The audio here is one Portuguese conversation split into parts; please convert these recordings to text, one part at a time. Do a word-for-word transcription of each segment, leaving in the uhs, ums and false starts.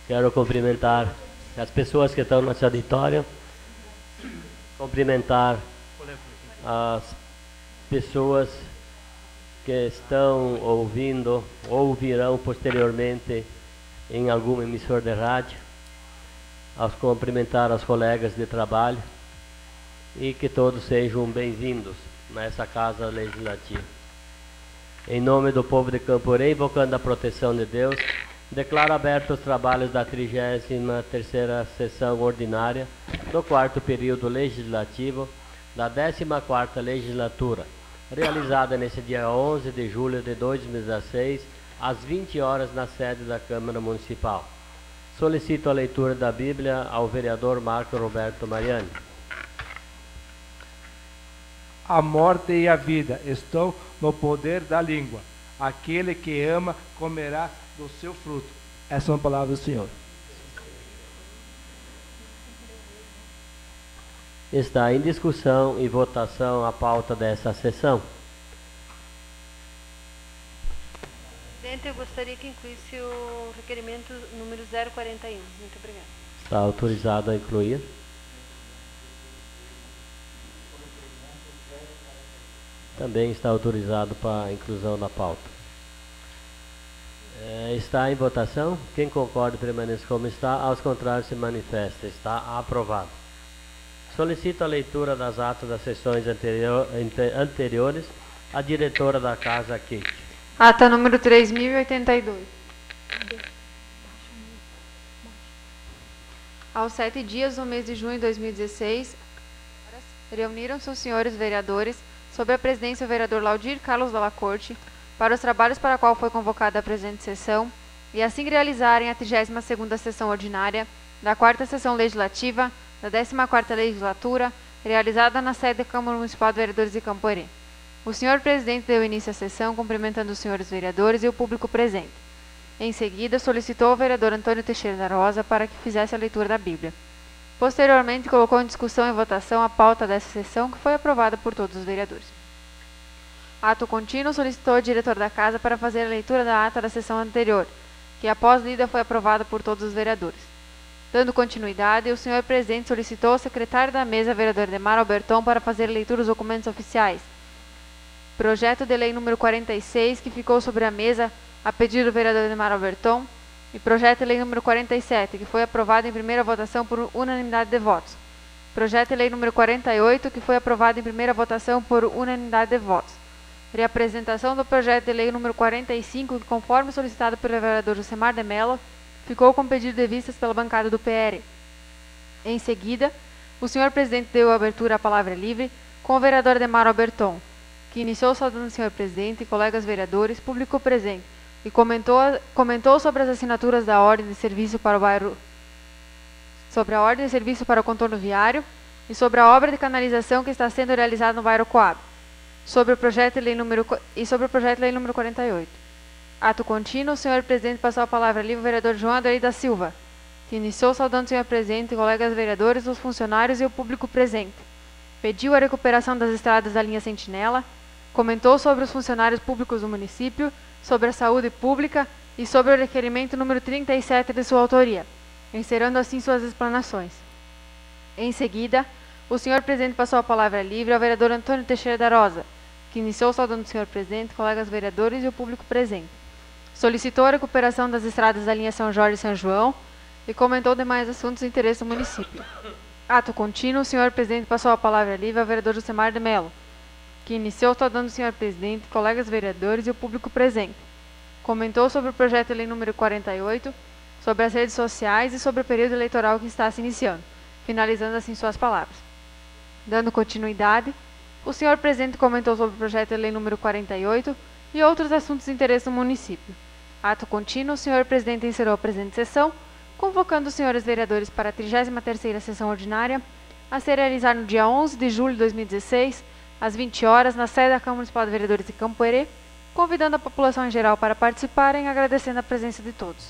Quero cumprimentar as pessoas que estão nesse auditório, cumprimentar as pessoas que estão ouvindo ou ouvirão posteriormente em algum emissor de rádio, aos cumprimentar os colegas de trabalho e que todos sejam bem-vindos nessa Casa Legislativa. Em nome do povo de Camporê, invocando a proteção de Deus, declaro abertos os trabalhos da trigésima terceira sessão ordinária do quarto período legislativo da décima quarta legislatura, realizada nesse dia onze de julho de dois mil e dezesseis, às vinte horas, na sede da Câmara Municipal. Solicito a leitura da Bíblia ao vereador Marco Roberto Mariani. A morte e a vida estão no poder da língua. Aquele que ama comerá do seu fruto. Essa é uma palavra do Senhor. Está em discussão e votação a pauta dessa sessão. Presidente, eu gostaria que incluísse o requerimento número zero quarenta e um. Muito obrigada. Está autorizado a incluir. Também está autorizado para a inclusão na pauta. É, está em votação. Quem concorda permaneça como está. Aos contrários se manifesta. Está aprovado. Solicito a leitura das atas das sessões anterior, anteriores à diretora da Casa, Kate. Ata número três mil e oitenta e dois. Aos sete dias do mês de junho de dois mil e dezesseis, reuniram-se os senhores vereadores, sob a presidência do vereador Laudir Carlos Dalla Corte, para os trabalhos para a qual foi convocada a presente sessão, e assim realizarem a trigésima segunda sessão ordinária da quarta sessão legislativa da décima quarta legislatura, realizada na sede da Câmara Municipal de Vereadores de Camporê. O senhor presidente deu início à sessão, cumprimentando os senhores vereadores e o público presente. Em seguida, solicitou ao vereador Antônio Teixeira da Rosa para que fizesse a leitura da Bíblia. Posteriormente, colocou em discussão e votação a pauta dessa sessão, que foi aprovada por todos os vereadores. Ato contínuo, solicitou ao diretor da Casa para fazer a leitura da ata da sessão anterior, que após lida foi aprovada por todos os vereadores. Dando continuidade, o senhor presidente solicitou ao secretário da mesa, vereador Demar Alberton, para fazer a leitura dos documentos oficiais. Projeto de lei número quarenta e seis, que ficou sobre a mesa a pedido do vereador Demar Alberton, e projeto de lei número quarenta e sete, que foi aprovado em primeira votação por unanimidade de votos. Projeto de lei número quarenta e oito, que foi aprovado em primeira votação por unanimidade de votos. Reapresentação do projeto de lei número quarenta e cinco, que, conforme solicitado pelo vereador Josemar de Mello, ficou com pedido de vistas pela bancada do P R. Em seguida, o senhor presidente deu abertura à palavra livre com o vereador Demar Alberton, que iniciou saudando o senhor presidente e colegas vereadores, público presente, e comentou, comentou sobre as assinaturas da ordem de serviço para o bairro, sobre a ordem de serviço para o contorno viário e sobre a obra de canalização que está sendo realizada no bairro Coab, sobre o projeto de lei número e sobre o projeto de lei número quarenta e oito. Ato contínuo, o senhor presidente passou a palavra livre ao vereador João Adorim da Silva, que iniciou saudando o senhor presidente, colegas vereadores, os funcionários e o público presente. Pediu a recuperação das estradas da linha Sentinela, comentou sobre os funcionários públicos do município, sobre a saúde pública e sobre o requerimento número trinta e sete de sua autoria, encerrando assim suas explanações. Em seguida, o senhor presidente passou a palavra livre ao vereador Antônio Teixeira da Rosa, que iniciou saudando o senhor presidente, colegas vereadores e o público presente. Solicitou a recuperação das estradas da linha São Jorge e São João e comentou demais assuntos de interesse do município. Ato contínuo, o senhor presidente passou a palavra livre ao vereador Josemar de Mello, que iniciou saudando o senhor presidente, colegas vereadores e o público presente. Comentou sobre o projeto de lei número quarenta e oito, sobre as redes sociais e sobre o período eleitoral que está se iniciando, finalizando assim suas palavras. Dando continuidade, o senhor presidente comentou sobre o projeto de lei número quarenta e oito e outros assuntos de interesse do município. Ato contínuo, o senhor presidente encerrou a presente sessão, convocando os senhores vereadores para a trigésima terceira sessão ordinária, a ser realizada no dia onze de julho de dois mil e dezesseis, às vinte horas, na sede da Câmara Municipal de Vereadores de Camporê, convidando a população em geral para participarem e agradecendo a presença de todos.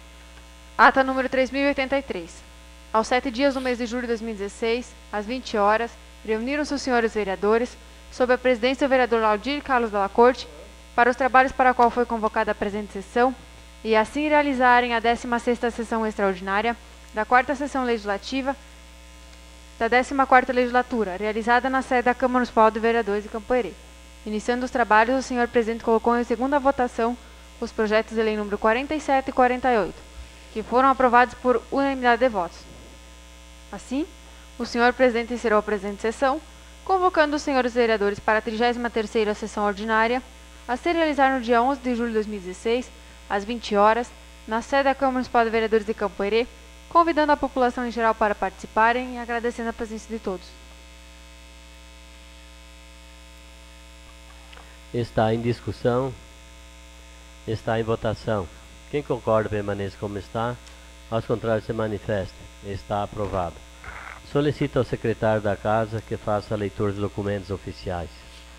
Ata número três mil e oitenta e três. Aos sete dias do mês de julho de dois mil e dezesseis, às vinte horas, reuniram-se os senhores vereadores, sob a presidência do vereador Laudir Carlos Dalla Corte, para os trabalhos para a qual foi convocada a presente sessão, e assim realizarem a décima sexta sessão extraordinária da quarta sessão legislativa da décima quarta legislatura, realizada na sede da Câmara Municipal de Vereadores de Campo Herê. Iniciando os trabalhos, o senhor presidente colocou em segunda votação os projetos de lei número quarenta e sete e quarenta e oito, que foram aprovados por unanimidade de votos. Assim, o senhor presidente encerrou a presente sessão, convocando os senhores vereadores para a trigésima terceira sessão ordinária, a se realizar no dia onze de julho de dois mil e dezesseis, às vinte horas, na sede da Câmara Municipal de Vereadores de Campo Herê, convidando a população em geral para participarem e agradecendo a presença de todos. Está em discussão. Está em votação. Quem concorda permaneça como está. Aos contrários se manifesta. Está aprovado. Solicito ao secretário da Casa que faça a leitura dos documentos oficiais.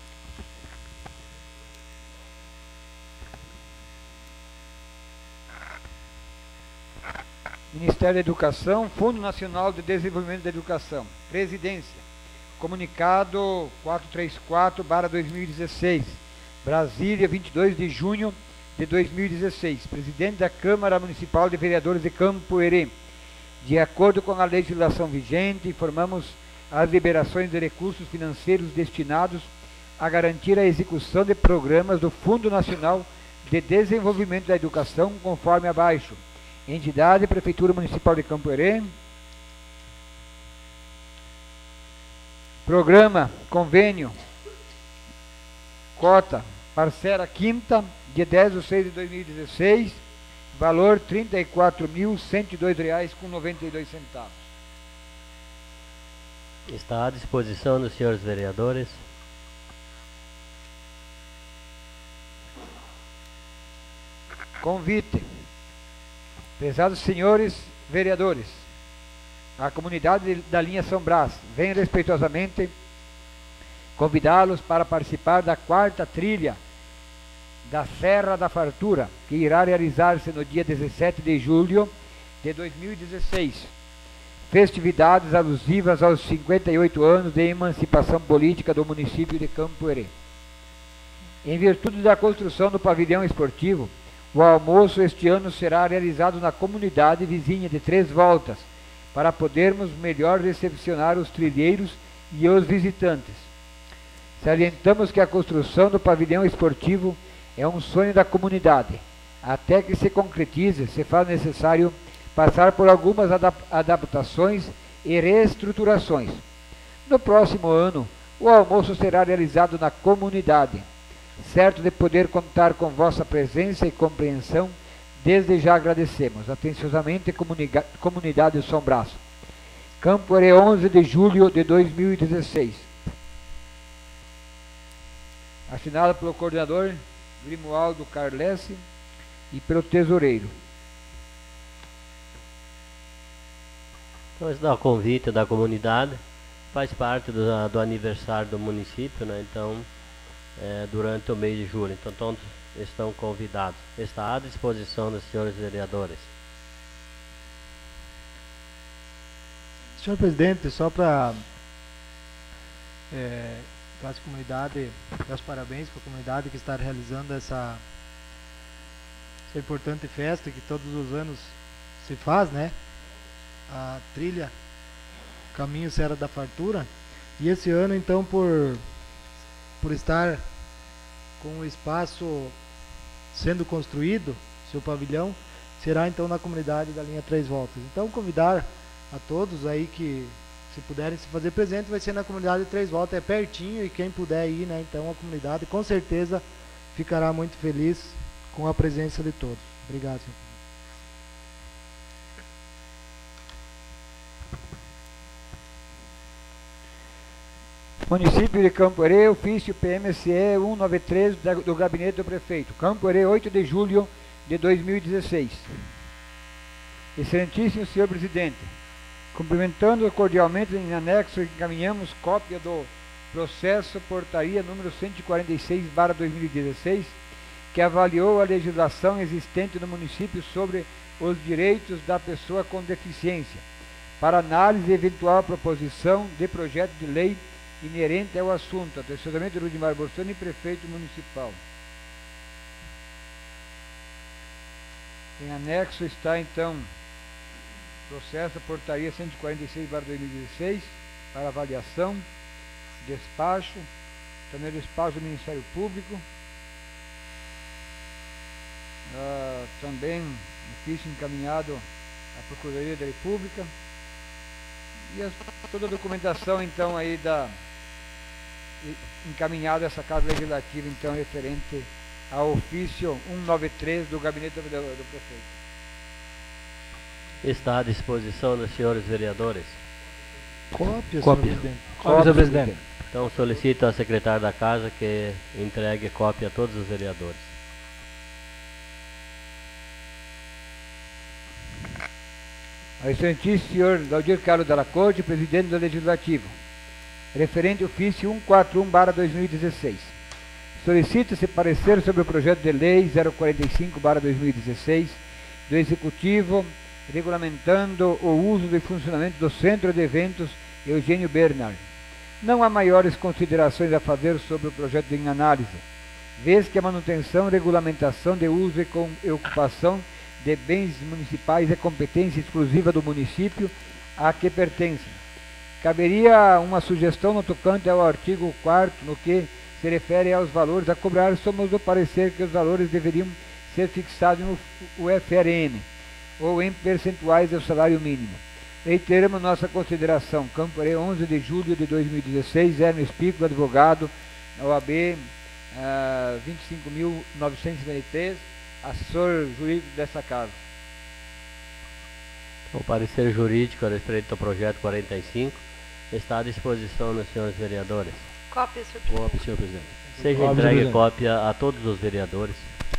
Ministério da Educação, Fundo Nacional de Desenvolvimento da Educação, Presidência, comunicado quatrocentos e trinta e quatro barra dois mil e dezesseis, Brasília, vinte e dois de junho de dois mil e dezesseis, Presidente da Câmara Municipal de Vereadores de Campo Herê. De acordo com a legislação vigente, informamos as liberações de recursos financeiros destinados a garantir a execução de programas do Fundo Nacional de Desenvolvimento da Educação, conforme abaixo. Entidade, Prefeitura Municipal de Campo Herê. Programa, convênio, cota, parcela quinta, dia dez de seis de dois mil e dezesseis, valor trinta e quatro mil cento e dois reais com noventa e dois centavos. Está à disposição dos senhores vereadores. Convite. Prezados senhores vereadores, a comunidade da linha São Brás vem respeitosamente convidá-los para participar da quarta trilha da Serra da Fartura, que irá realizar-se no dia dezessete de julho de dois mil e dezesseis. Festividades alusivas aos cinquenta e oito anos de emancipação política do município de Campo Herê. Em virtude da construção do pavilhão esportivo, o almoço este ano será realizado na comunidade vizinha de Três Voltas, para podermos melhor recepcionar os trilheiros e os visitantes. Salientamos que a construção do pavilhão esportivo é um sonho da comunidade. Até que se concretize, se faz necessário passar por algumas adap adaptações e reestruturações. No próximo ano, o almoço será realizado na comunidade. Certo de poder contar com vossa presença e compreensão, desde já agradecemos. Atenciosamente, Comunidade São Brás. Campo Herê, onze de julho de dois mil e dezesseis. Assinado pelo coordenador Grimoaldo Carlesse e pelo tesoureiro. Então, esse dá o convite da comunidade, faz parte do, do aniversário do município, né? Então, é, durante o mês de julho. Então, todos estão convidados. Está à disposição dos senhores vereadores. Senhor presidente, só para é, a comunidade, dar os parabéns para a comunidade que está realizando essa, essa importante festa que todos os anos se faz, né? A trilha Caminho Serra da Fartura. E esse ano, então, por, por estar com o espaço sendo construído, seu pavilhão, será então na comunidade da linha Três Voltas. Então, convidar a todos aí que, se puderem se fazer presente, vai ser na comunidade de Três Voltas, é pertinho, e quem puder ir, né, então a comunidade com certeza ficará muito feliz com a presença de todos. Obrigado, senhor. Município de Campo Herê, ofício P M S E cento e noventa e três do Gabinete do Prefeito. Campo Herê, oito de julho de dois mil e dezesseis. Excelentíssimo senhor presidente, cumprimentando cordialmente, em anexo, encaminhamos cópia do processo portaria número cento e quarenta e seis barra dois mil e dezesseis, que avaliou a legislação existente no município sobre os direitos da pessoa com deficiência, para análise e eventual proposição de projeto de lei inerente ao assunto. Atenciosamente, Rudimar Borsani, prefeito municipal. Em anexo está, então, processo portaria cento e quarenta e seis barra dois mil e dezesseis, para avaliação, despacho, também despacho do Ministério Público, ah, também ofício encaminhado à Procuradoria da República, e as, toda a documentação, então, aí da encaminhada essa Casa Legislativa, então, referente ao ofício cento e noventa e três do Gabinete do, do Prefeito. Está à disposição dos senhores vereadores. Cópia, Cópia. senhor presidente. Cópia, senhor presidente. Então solicito ao secretário da Casa que entregue cópia a todos os vereadores. Ao excelentíssimo senhor Laudir Carlos Dalla Corte, presidente do Legislativo, referente ofício cento e quarenta e um barra dois mil e dezesseis. Solicita-se parecer sobre o projeto de lei zero quarenta e cinco barra dois mil e dezesseis do Executivo, regulamentando o uso e funcionamento do Centro de Eventos Eugênio Bernard. Não há maiores considerações a fazer sobre o projeto em análise, vez que a manutenção e regulamentação de uso e, com, e ocupação de bens municipais é competência exclusiva do município a que pertence. Caberia uma sugestão no tocante ao artigo quarto, no que se refere aos valores a cobrar. Somos do parecer que os valores deveriam ser fixados no U F R N ou em percentuais do salário mínimo. Reiteramos nossa consideração. Campo Areia, onze de julho de dois mil e dezesseis, Hermes Pico, advogado, O A B uh, vinte e cinco mil novecentos e cinquenta e três, assessor jurídico dessa casa. O parecer jurídico a respeito do projeto quarenta e cinco está à disposição dos senhores vereadores. Cópia, senhor presidente. Cópia, senhor presidente. Seja Cópia, entregue presidente. cópia a todos os vereadores.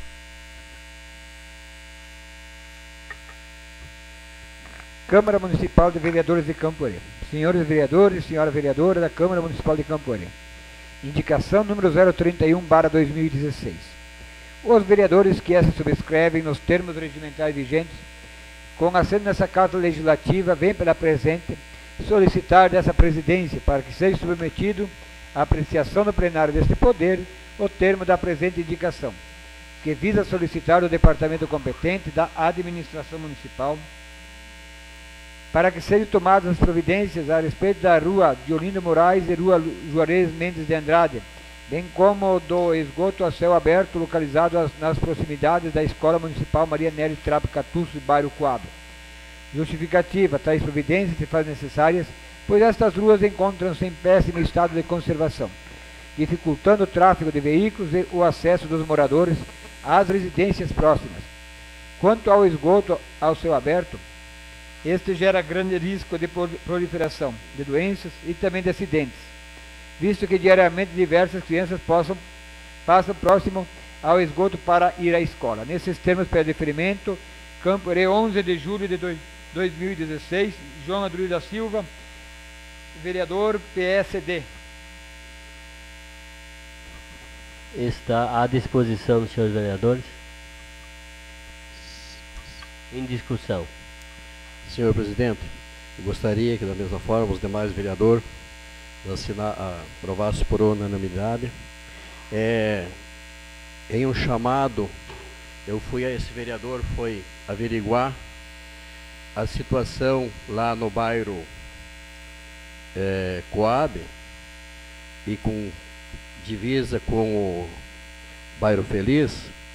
Câmara Municipal de Vereadores de Campo Areia. Senhores vereadores, senhora vereadora da Câmara Municipal de Campo Areia. Indicação número zero trinta e um barra dois mil e dezesseis. Os vereadores que essa subscrevem nos termos regimentais vigentes, com assento nessa Casa Legislativa, vêm pela presente solicitar dessa presidência para que seja submetido à apreciação do plenário deste poder o termo da presente indicação, que visa solicitar do departamento competente da administração municipal para que sejam tomadas as providências a respeito da rua Diolindo Moraes e rua Juarez Mendes de Andrade, bem como do esgoto a céu aberto localizado as, nas proximidades da Escola Municipal Maria Nélia Trapo Catuço, bairro Coab. Justificativa: tais providências se fazem necessárias, pois estas ruas encontram-se em péssimo estado de conservação, dificultando o tráfego de veículos e o acesso dos moradores às residências próximas. Quanto ao esgoto ao céu aberto, este gera grande risco de proliferação de doenças e também de acidentes, visto que diariamente diversas crianças possam, passam próximo ao esgoto para ir à escola. Nesses termos, para deferimento, Campo Areia, onze de julho de dois mil e dezesseis, João Adrilho da Silva, vereador P S D. Está à disposição dos senhores vereadores. Em discussão. Senhor presidente, eu gostaria que da mesma forma os demais vereadores assinar, aprovassem por unanimidade. É, em um chamado, eu fui a esse vereador, foi averiguar a situação lá no bairro é, Coab e com divisa com o bairro Feliz.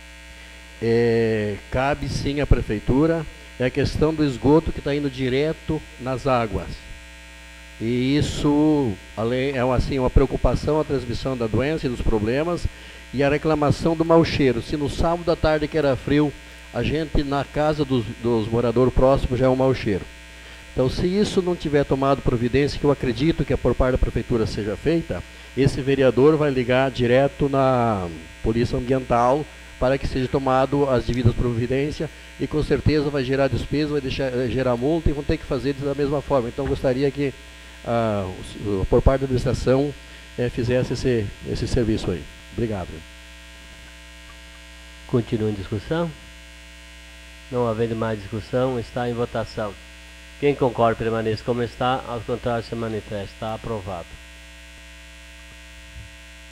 É, cabe sim à prefeitura, é a questão do esgoto que está indo direto nas águas. E isso além, é uma, assim, uma preocupação, a transmissão da doença e dos problemas, e a reclamação do mau cheiro. Se no sábado à tarde que era frio, a gente na casa dos, dos moradores próximos já é um mau cheiro. Então, se isso não tiver tomado providência, que eu acredito que a por parte da prefeitura seja feita, esse vereador vai ligar direto na Polícia Ambiental para que seja tomado as devidas providências, e com certeza vai gerar despesa, vai deixar, gerar multa, e vão ter que fazer da mesma forma. Então gostaria que ah, por parte da administração eh, fizesse esse, esse serviço aí. Obrigado. Continua em discussão? Não havendo mais discussão, está em votação. Quem concorda permaneça como está, ao contrário se manifesta. Está aprovado.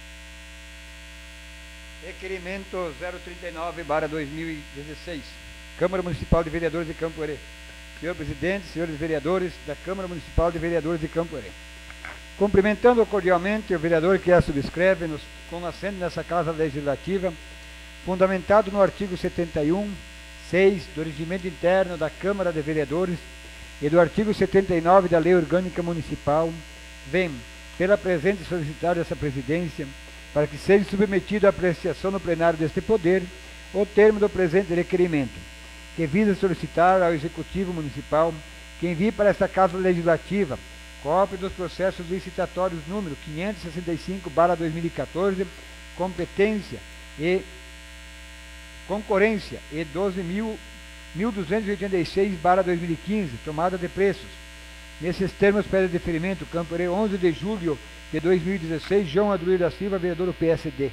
Requerimento zero trinta e nove barra dois mil e dezesseis. Câmara Municipal de Vereadores de Campo Herê. Senhor presidente, senhores vereadores da Câmara Municipal de Vereadores de Campo Herê. Cumprimentando cordialmente o vereador que a subscreve nos, com assento nessa Casa Legislativa, fundamentado no artigo setenta e um, seis do Regimento Interno da Câmara de Vereadores e do artigo setenta e nove da Lei Orgânica Municipal, vem, pela presente, solicitar essa presidência para que seja submetido à apreciação no plenário deste poder o termo do presente requerimento, que visa solicitar ao Executivo Municipal que envie para esta Casa Legislativa cópia dos processos licitatórios número quinhentos e sessenta e cinco barra dois mil e quatorze, competência e concorrência, e doze mil duzentos e oitenta e seis barra dois mil e quinze, tomada de preços. Nesses termos, pede deferimento, Campo Herê, onze de julho de dois mil e dezesseis, João Adruir da Silva, vereador do P S D.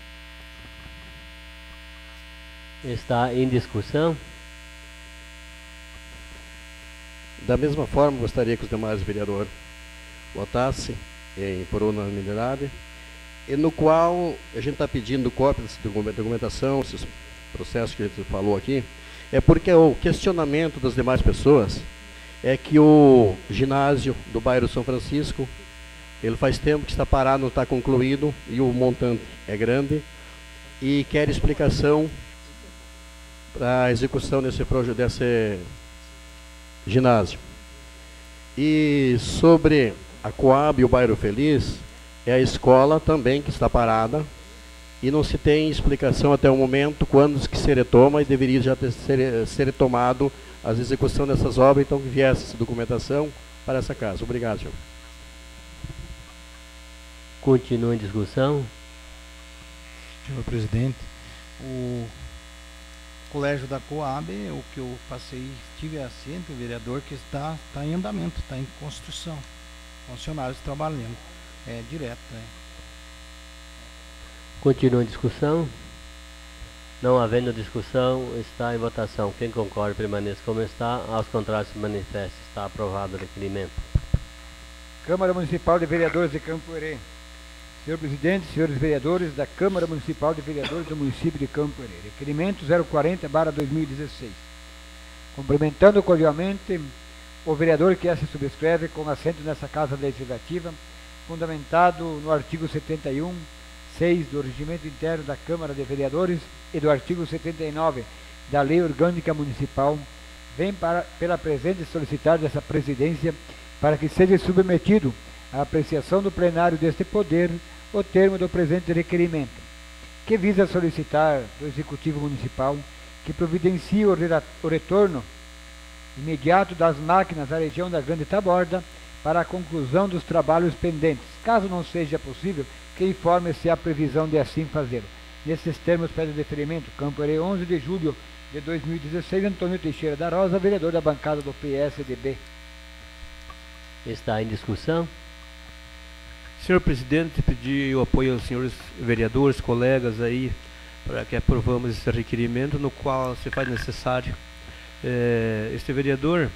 Está em discussão. Da mesma forma, gostaria que os demais vereadores votassem em, por unanimidade, e no qual a gente está pedindo cópia dessa documentação, esses processos que a gente falou aqui, é porque o questionamento das demais pessoas é que o ginásio do bairro São Francisco, ele faz tempo que está parado, não está concluído, e o montante é grande, e quer explicação para a execução desse projeto, desse ginásio. E sobre a Coab e o Bairro Feliz, é a escola também que está parada e não se tem explicação até o momento quando que se retoma, e deveria já ter, ser, ser retomado a execução dessas obras, então que viesse essa documentação para essa casa. Obrigado, senhor. Continua em discussão. Senhor presidente, o colégio da Coab, o que eu passei, tive assento, o vereador, que está, está em andamento, está em construção, funcionários trabalhando, é direto, né? Continua em discussão. Não havendo discussão, está em votação. Quem concorda, permaneça como está. Aos contrários, se manifeste. Está aprovado o requerimento. Câmara Municipal de Vereadores de Campo Herê. Senhor presidente, senhores vereadores da Câmara Municipal de Vereadores do município de Campo Herê. Requerimento zero quarenta barra dois mil e dezesseis. Cumprimentando cordialmente o vereador que se subscreve com assento nessa Casa Legislativa, fundamentado no artigo setenta e um, seis do Regimento Interno da Câmara de Vereadores e do artigo setenta e nove da Lei Orgânica Municipal, vem para, pela presente solicitar dessa presidência para que seja submetido à apreciação do plenário deste poder o termo do presente requerimento, que visa solicitar do Executivo Municipal que providencie o, o retorno imediato das máquinas à região da Grande Taborda para a conclusão dos trabalhos pendentes. Caso não seja possível, que informe se há previsão de assim fazê-lo. Nesses termos, pede deferimento, Campo Herê, onze de julho de dois mil e dezesseis, Antônio Teixeira da Rosa, vereador da bancada do P S D B. Está em discussão. Senhor presidente, pedi o apoio aos senhores vereadores, colegas aí, para que aprovamos esse requerimento, no qual se faz necessário. É, este vereador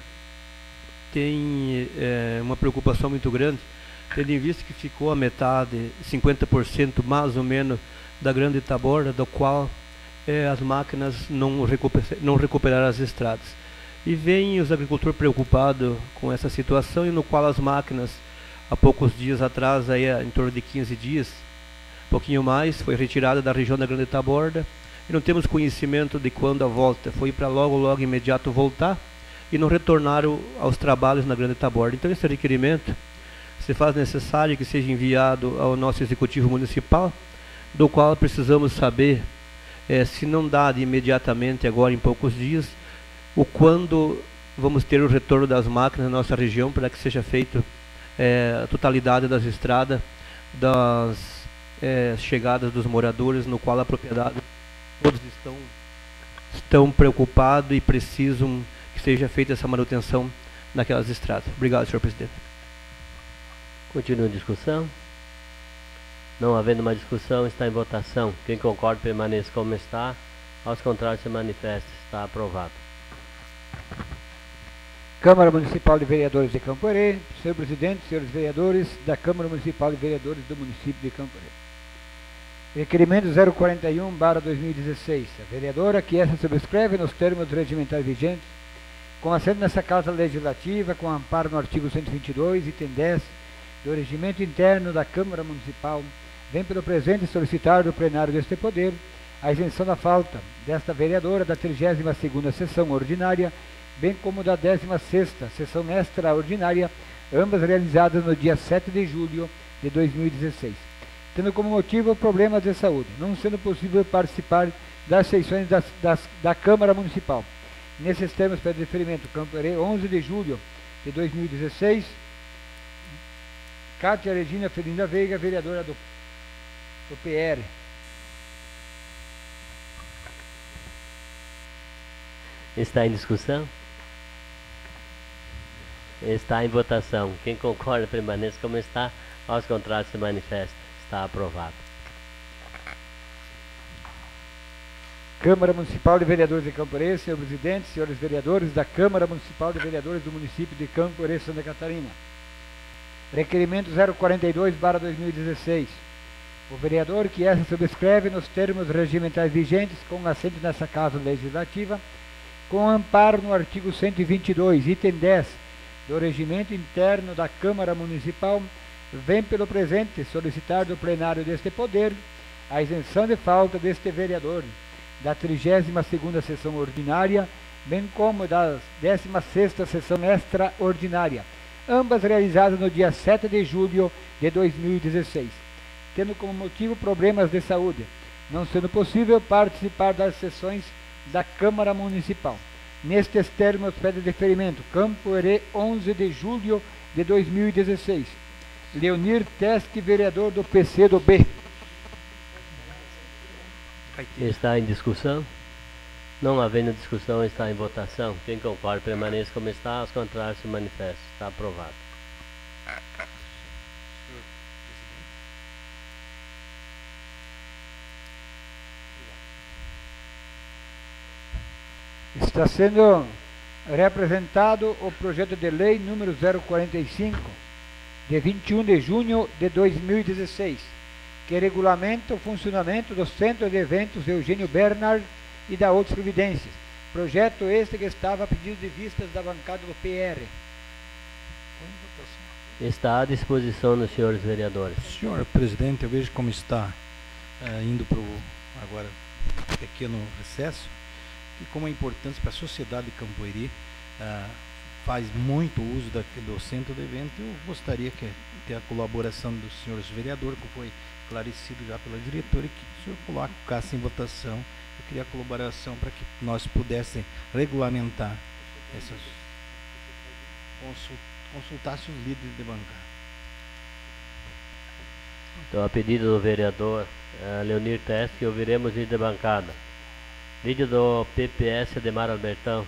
tem é, uma preocupação muito grande, tendo em vista que ficou a metade, cinquenta por cento mais ou menos, da Grande Taborda, do qual é, as máquinas não, recuper, não recuperaram as estradas. E vem os agricultores preocupados com essa situação, e no qual as máquinas, há poucos dias atrás, aí, em torno de quinze dias, um pouquinho mais, foi retirada da região da Grande Taborda, e não temos conhecimento de quando a volta, foi para logo, logo imediato voltar, e não retornaram aos trabalhos na Grande Taborda. Então esse requerimento se faz necessário que seja enviado ao nosso Executivo Municipal, do qual precisamos saber, é, se não dá de imediatamente, agora em poucos dias, o quando vamos ter o retorno das máquinas na nossa região, para que seja feito é, a totalidade das estradas, das é, chegadas dos moradores, no qual a propriedade, todos estão, estão preocupados e precisam que seja feita essa manutenção naquelas estradas. Obrigado, senhor presidente. Continua em discussão. Não havendo mais discussão, está em votação. Quem concorda, permaneça como está. Aos contrários, se manifeste. Está aprovado. Câmara Municipal de Vereadores de Campo Herê. Senhor presidente, senhores vereadores da Câmara Municipal de Vereadores do município de Campo Herê. Requerimento zero quarenta e um barra dois mil e dezesseis. A vereadora que essa subscreve nos termos regimentais vigentes, com assento nessa Casa Legislativa, com amparo no artigo cento e vinte e dois, item dez, do Regimento Interno da Câmara Municipal, vem pelo presente solicitar do plenário deste poder a isenção da falta desta vereadora da trigésima segunda sessão ordinária, bem como da décima sexta sessão extraordinária, ambas realizadas no dia sete de julho de dois mil e dezesseis. Tendo como motivo problemas de saúde, não sendo possível participar das sessões das, das, da Câmara Municipal. Nesses termos, pede deferimento, Campo Herê, onze de julho de dois mil e dezesseis, Cátia Regina Felinda Veiga, vereadora do, do P R. Está em discussão? Está em votação. Quem concorda permaneça como está, aos contrários se manifesta. Está aprovado. Câmara Municipal de Vereadores de Campo Herê, senhor presidente, senhores vereadores da Câmara Municipal de Vereadores do município de Campo Herê, Santa Catarina. Requerimento zero quarenta e dois barra dois mil e dezesseis. O vereador que essa subscreve nos termos regimentais vigentes, com assento nessa Casa Legislativa, com amparo no artigo cento e vinte e dois, item dez, do Regimento Interno da Câmara Municipal, vem pelo presente solicitar do plenário deste poder a isenção de falta deste vereador da trigésima segunda sessão ordinária, bem como da décima sexta sessão extraordinária, ambas realizadas no dia sete de julho de dois mil e dezesseis, tendo como motivo problemas de saúde, não sendo possível participar das sessões da Câmara Municipal. Nestes termos, pede deferimento, Campo Herê, onze de julho de dois mil e dezesseis. Leonir Tesque, vereador do P C do B. Está em discussão? Não havendo discussão, está em votação. Quem concorda permaneça como está, aos contrários se manifesta. Está aprovado. Está sendo representado o projeto de lei número zero quarenta e cinco, de vinte e um de junho de dois mil e dezesseis, que regulamenta o funcionamento do Centro de Eventos Eugênio Bernard e da outras providências. Projeto este que estava a pedido de vistas da bancada do P R. Está à disposição dos senhores vereadores. Senhor presidente, eu vejo como está uh, indo para o agora pequeno recesso, e como é importante para a sociedade de Campo Herê, uh, faz muito uso da, do centro de evento. Eu gostaria que ter a colaboração dos senhores vereadores, que foi esclarecido já pela diretora, e que o senhor colocasse em votação. Eu queria a colaboração para que nós pudéssemos regulamentar essas, consult, consultasse os líderes de bancada. Então, a pedido do vereador uh, Leonir Tesque, ouviremos líder de bancada. Líder do P P S, Ademar Albertão.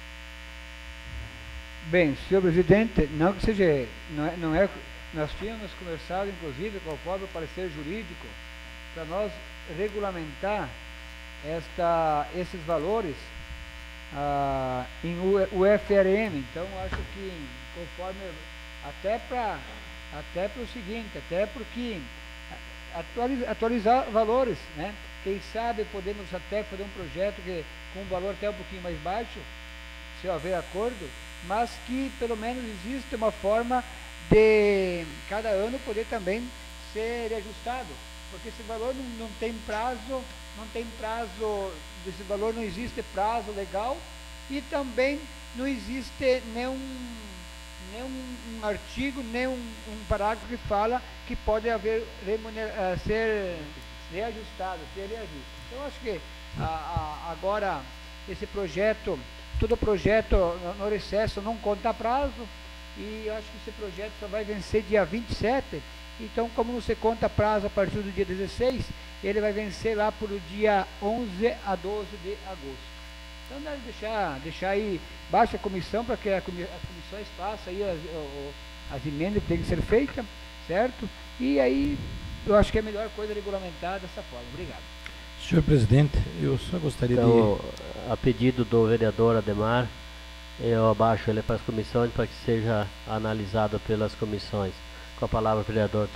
Bem, senhor presidente, não que seja, não é, não é, nós tínhamos conversado, inclusive, conforme o parecer jurídico, para nós regulamentar esta, esses valores ah, em U F R M. Então, acho que, conforme, até para até para o seguinte, até porque atualizar, atualizar valores, né? Quem sabe podemos até fazer um projeto que, com um valor até um pouquinho mais baixo, se houver acordo, mas que pelo menos existe uma forma de cada ano poder também ser ajustado, porque esse valor não, não tem prazo, não tem prazo, desse valor não existe prazo legal, e também não existe nenhum, nenhum um artigo, nem um, um parágrafo que fala que pode haver remunera, ser reajustado, ser reajuste. Então acho que a, a, agora esse projeto, todo projeto no, no recesso não conta prazo, e eu acho que esse projeto só vai vencer dia vinte e sete, então como não se conta prazo a partir do dia dezesseis, ele vai vencer lá por dia onze a doze de agosto. Então deve deixar, deixar aí, baixa a comissão para que a comi as comissões façam aí as, o, as emendas que tem que ser feitas, certo? E aí eu acho que é a melhor coisa regulamentar dessa forma. Obrigado. Senhor presidente, eu só gostaria então, de... a pedido do vereador Ademar, eu abaixo ele para as comissões para que seja analisado pelas comissões. Com a palavra, vereador Tesque.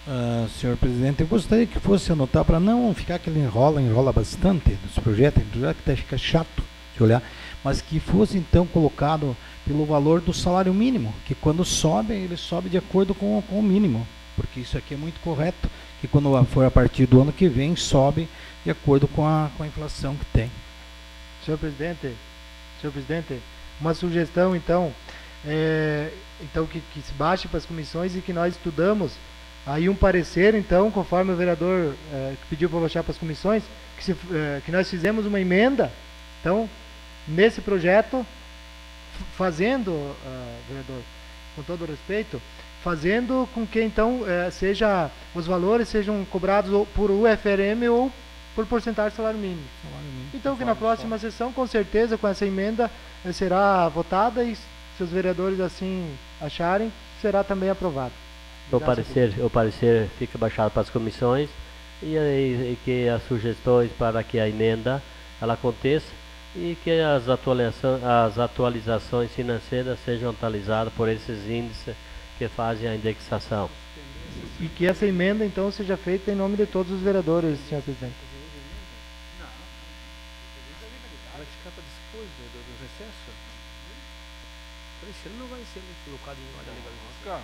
Uh, senhor presidente, eu gostaria que fosse anotar para não ficar aquele enrola, enrola bastante dos projetos, projeto que fica chato de olhar, mas que fosse então colocado pelo valor do salário mínimo, que quando sobe, ele sobe de acordo com, com o mínimo, porque isso aqui é muito correto, que quando for a partir do ano que vem, sobe de acordo com a, com a inflação que tem. Senhor presidente, senhor presidente, uma sugestão então, é, então que, que se baixe para as comissões e que nós estudamos aí um parecer, então, conforme o vereador é, pediu para baixar para as comissões, que, se, é, que nós fizemos uma emenda, então, nesse projeto, fazendo, uh, vereador, com todo o respeito, fazendo com que, então, é, seja, os valores sejam cobrados ou por U F R M ou por porcentagem de salário mínimo. Salário mínimo. Então, que na próxima sessão, com certeza, com essa emenda, será votada e, se os vereadores assim acharem, será também aprovado. O parecer, o parecer fica baixado para as comissões e, e, e que as sugestões para que a emenda ela aconteça e que as atualizações, as atualizações financeiras sejam atualizadas por esses índices que fazem a indexação. E que essa emenda então seja feita em nome de todos os vereadores, senhor presidente. Não, vai ficar para depois do, do, do recesso. Esse ano não vai ser colocado em ordem legal.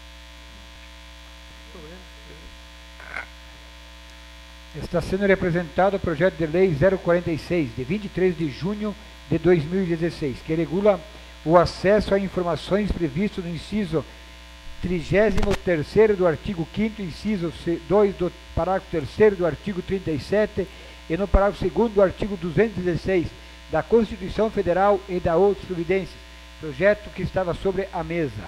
Está sendo representado o projeto de lei zero quarenta e seis, de vinte e três de junho de dois mil e dezesseis, que regula o acesso a informações previsto no inciso trigésimo terceiro do artigo quinto, inciso dois do parágrafo terceiro do artigo trinta e sete e no parágrafo segundo do artigo duzentos e dezesseis da Constituição Federal e da outras providências, projeto que estava sobre a mesa.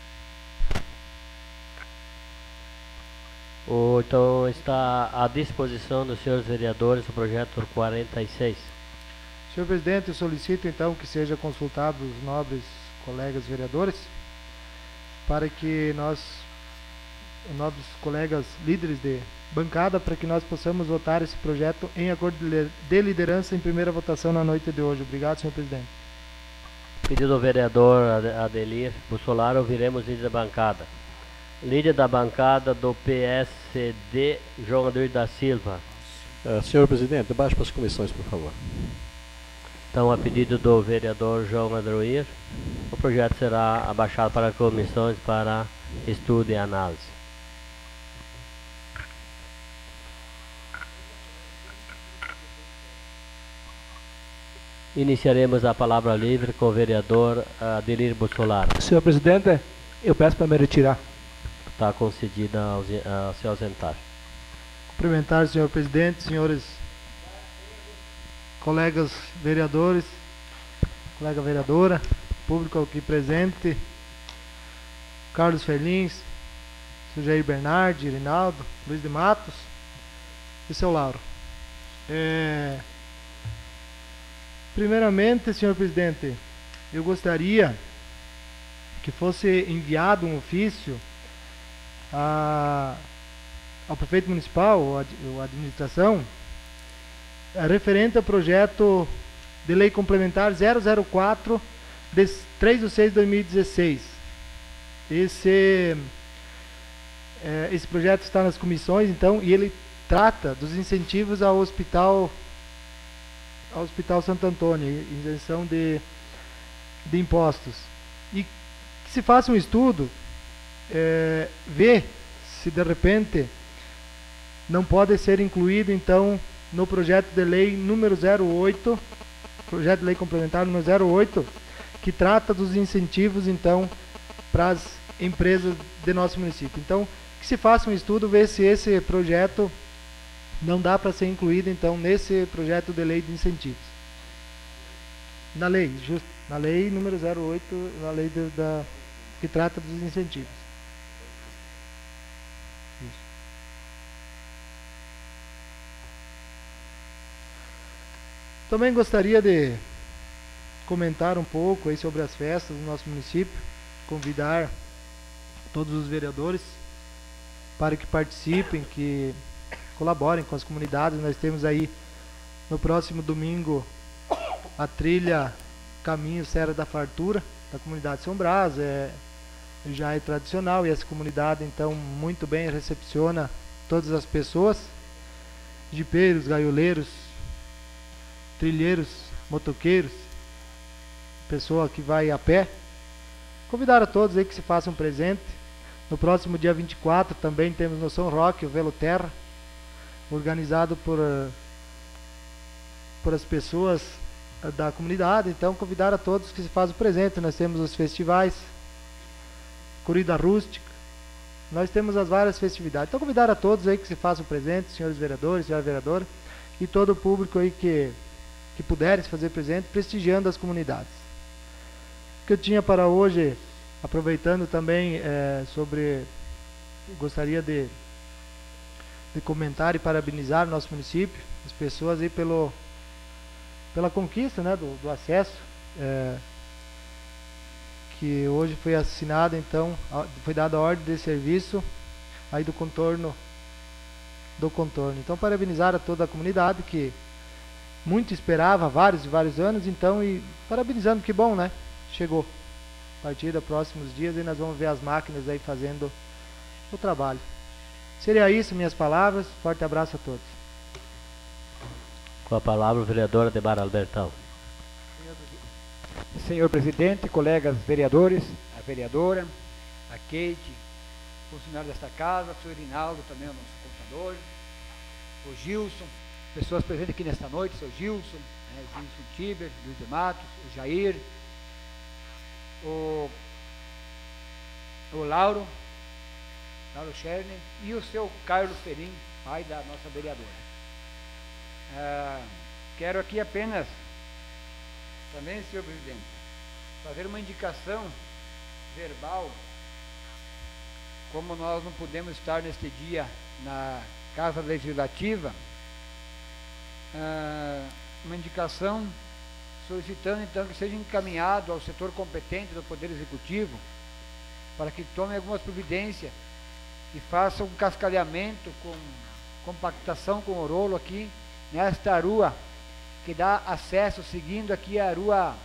O, então está à disposição dos senhores vereadores o projeto quarenta e seis. Senhor presidente, eu solicito então que seja consultado os nobres colegas vereadores para que nós, nobres colegas líderes de bancada, para que nós possamos votar esse projeto em acordo de liderança em primeira votação na noite de hoje. Obrigado, senhor presidente. Pedido do vereador Adelir Bussolaro, ouviremos líder da bancada. Líder da bancada do P S D, João Adroir da Silva. Uh, senhor presidente, baixe para as comissões, por favor. Então, a pedido do vereador João Adroir, o projeto será abaixado para comissões para estudo e análise. Iniciaremos a palavra livre com o vereador Adelir Bussolaro. Senhor presidente, eu peço para me retirar. Está concedida a se ausentar. Cumprimentar, senhor presidente, senhores colegas vereadores, colega vereadora, público aqui presente, Carlos Felins, senhor Jair Bernardi, Irinaldo, Luiz de Matos e seu Lauro. É, primeiramente, senhor presidente, eu gostaria que fosse enviado um ofício a, ao prefeito municipal, ou à administração, é, referente ao projeto de lei complementar zero zero quatro, de três de seis de dois mil e dezesseis. Esse, é, esse projeto está nas comissões, então, e ele trata dos incentivos ao hospital, ao Hospital Santo Antônio, isenção de, de impostos. E que se faça um estudo, é, ver se de repente não pode ser incluído, então, no projeto de lei número zero oito, projeto de lei complementar número zero oito, que trata dos incentivos, então, para as empresas de nosso município. Então, que se faça um estudo, ver se esse projeto não dá para ser incluído, então, nesse projeto de lei de incentivos. Na lei, justo, na lei número zero oito, na lei de, da, que trata dos incentivos. Isso. Também gostaria de comentar um pouco aí sobre as festas do nosso município, convidar todos os vereadores para que participem, que colaborem com as comunidades. Nós temos aí no próximo domingo a trilha Caminho Serra da Fartura, da comunidade São Brás. É, já é tradicional, e essa comunidade então muito bem recepciona todas as pessoas, jipeiros, gaioleiros, trilheiros, motoqueiros, pessoa que vai a pé. Convidar a todos aí que se façam presente. No próximo dia vinte e quatro também temos no São Roque o Velo Terra, organizado por, uh, por as pessoas uh, da comunidade. Então convidar a todos que se façam presente. Nós temos os festivais, corrida rústica, nós temos as várias festividades. Então convidar a todos aí que se façam presente, senhores vereadores, senhora vereadora, e todo o público aí que, que puder se fazer presente, prestigiando as comunidades. O que eu tinha para hoje, aproveitando também é, sobre, gostaria de, de comentar e parabenizar o nosso município, as pessoas aí pelo, pela conquista, né, do, do acesso, é, que hoje foi assinada, então, foi dada a ordem de serviço aí do contorno, do contorno. Então, parabenizar a toda a comunidade que muito esperava, vários e vários anos, então, e parabenizando, que bom, né? Chegou. A partir dos próximos dias, e nós vamos ver as máquinas aí fazendo o trabalho. Seria isso, minhas palavras. Forte abraço a todos. Com a palavra, o vereador Ademar Albertão. Senhor presidente, colegas vereadores, a vereadora, a Kate, funcionário desta casa, o senhor Rinaldo, também o nosso contador, o Gilson, pessoas presentes aqui nesta noite, o seu Gilson, né, Gilson Tiber, Luiz de Matos, o Jair, o, o Lauro, Lauro Scherner, e o seu Carlos Ferim, pai da nossa vereadora. Ah, quero aqui apenas, também, senhor presidente, fazer uma indicação verbal, como nós não podemos estar neste dia na Casa Legislativa, ah, uma indicação solicitando então que seja encaminhado ao setor competente do Poder Executivo para que tome algumas providências e faça um cascalhamento com compactação com o rolo aqui nesta rua que dá acesso, seguindo aqui a rua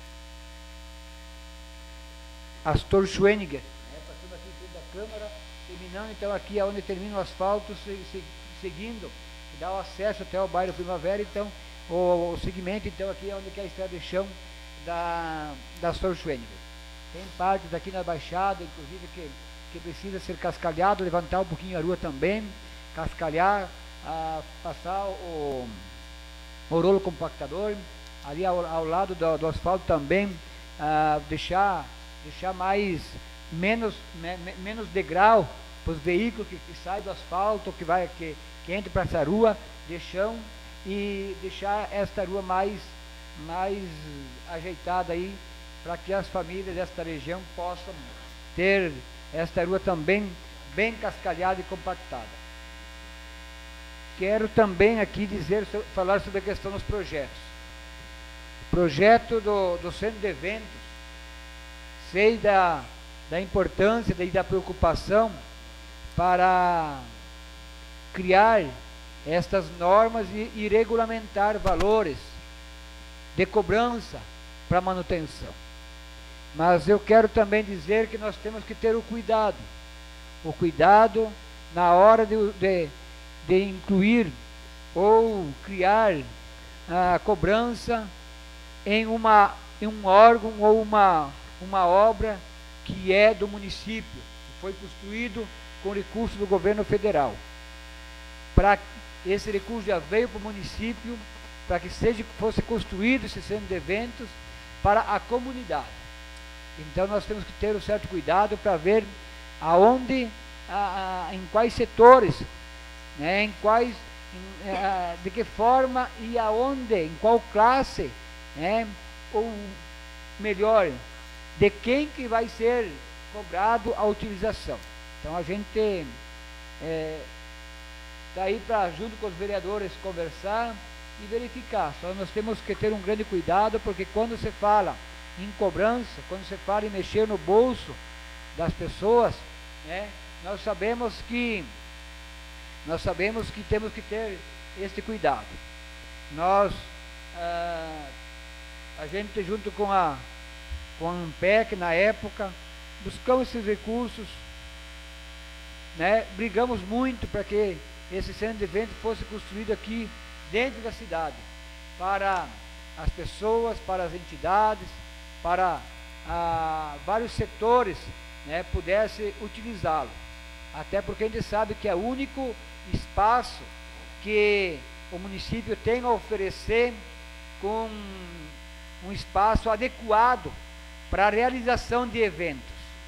Astor Schweniger, né, passando aqui em frente da Câmara, terminando então aqui onde termina o asfalto, se, se, seguindo, que dá o acesso até o bairro Primavera. Então o, o segmento então aqui é onde que é a estrada de chão da, da Astor Schweniger. Tem partes aqui na Baixada, inclusive, que, que precisa ser cascalhado, levantar um pouquinho a rua também, cascalhar, a, passar o o rolo compactador, ali ao, ao lado do, do asfalto também, uh, deixar, deixar mais, menos, me, menos degrau para os veículos que, que saem do asfalto, que, vai, que, que entram para essa rua de chão, e deixar esta rua mais, mais ajeitada aí, para que as famílias desta região possam ter esta rua também bem cascalhada e compactada. Quero também aqui dizer, falar sobre a questão dos projetos. O projeto do, do centro de eventos, sei da, da importância e da preocupação para criar estas normas e, e regulamentar valores de cobrança para manutenção. Mas eu quero também dizer que nós temos que ter o cuidado, o cuidado na hora de, de de incluir ou criar a cobrança em, uma, em um órgão ou uma, uma obra que é do município, que foi construído com recurso do governo federal. Para esse recurso já veio para o município, para que seja, fosse construído esse centro de eventos para a comunidade. Então nós temos que ter um certo cuidado para ver aonde, a, a, em quais setores, né, em quais, em, uh, de que forma e aonde, em qual classe, né, ou melhor, de quem que vai ser cobrado a utilização. Então a gente está é, aí para, junto com os vereadores, conversar e verificar. Só nós temos que ter um grande cuidado, porque quando se fala em cobrança, quando se fala em mexer no bolso das pessoas, né, nós sabemos que Nós sabemos que temos que ter este cuidado. Nós, ah, a gente junto com a, com a ANPEC na época, buscamos esses recursos, né? Brigamos muito para que esse centro de evento fosse construído aqui dentro da cidade, para as pessoas, para as entidades, para ah, vários setores, né, pudesse utilizá-lo. Até porque a gente sabe que é o único espaço que o município tem a oferecer com um espaço adequado para a realização de eventos.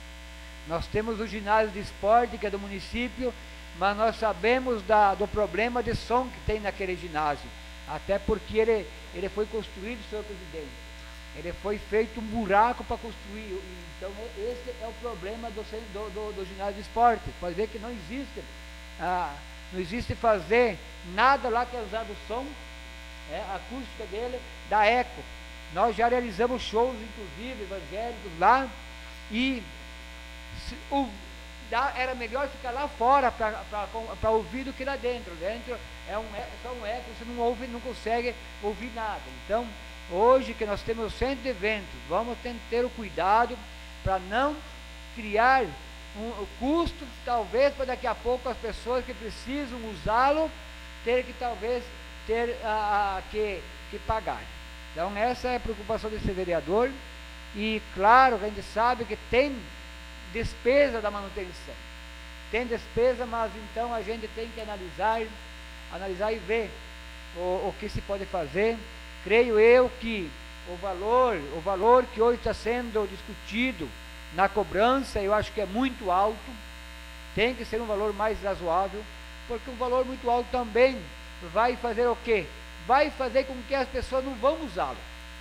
Nós temos o ginásio de esporte, que é do município, mas nós sabemos da, do problema de som que tem naquele ginásio, até porque ele, ele foi construído, senhor presidente, ele foi feito um buraco para construir, então esse é o problema do, do, do, do ginásio de esporte. Pode ver que não existe, ah, não existe fazer nada lá que é usado o som, é, a acústica dele dá eco. Nós já realizamos shows, inclusive, evangélicos lá, e se, o, dá, era melhor ficar lá fora para ouvir do que lá dentro. Dentro é, um, é só um eco, você não ouve, não consegue ouvir nada. Então, hoje que nós temos o centro de eventos, vamos ter o cuidado para não criar um, um custo, talvez para daqui a pouco as pessoas que precisam usá-lo ter que talvez ter a, a, que, que pagar. Então essa é a preocupação desse vereador, e claro que a gente sabe que tem despesa da manutenção, tem despesa, mas então a gente tem que analisar, analisar e ver o, o que se pode fazer. Creio eu que o valor, o valor que hoje está sendo discutido na cobrança, eu acho que é muito alto, tem que ser um valor mais razoável, porque um valor muito alto também vai fazer o quê? Vai fazer com que as pessoas não vão usá-lo.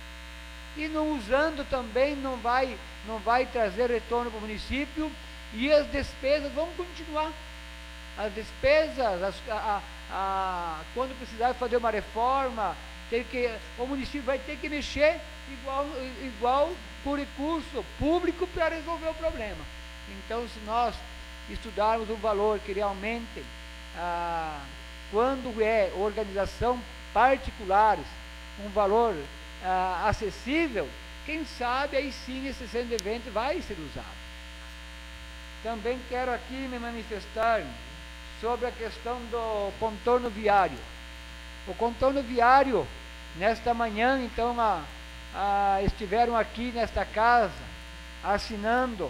E não usando também não vai, não vai trazer retorno para o município, e as despesas vão continuar. As despesas, as, a, a, a, quando precisar fazer uma reforma, ter que, o município vai ter que mexer igual, igual por recurso público para resolver o problema. Então, se nós estudarmos um valor que realmente, ah, quando é organização particulares, um valor ah, acessível, quem sabe aí sim esse centro de evento vai ser usado. Também quero aqui me manifestar sobre a questão do contorno viário. O contorno viário, nesta manhã, então, a, a, estiveram aqui nesta casa, assinando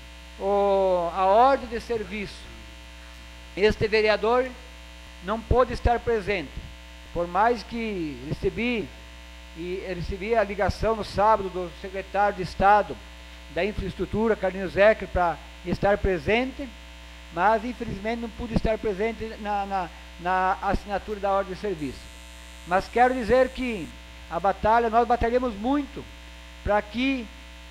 o, a ordem de serviço. Este vereador não pôde estar presente, por mais que recebi, e recebi a ligação no sábado do secretário de Estado da Infraestrutura, Carlinhos Ecker, para estar presente, mas infelizmente não pude estar presente na, na, na assinatura da ordem de serviço. Mas quero dizer que a batalha, nós batalhamos muito para que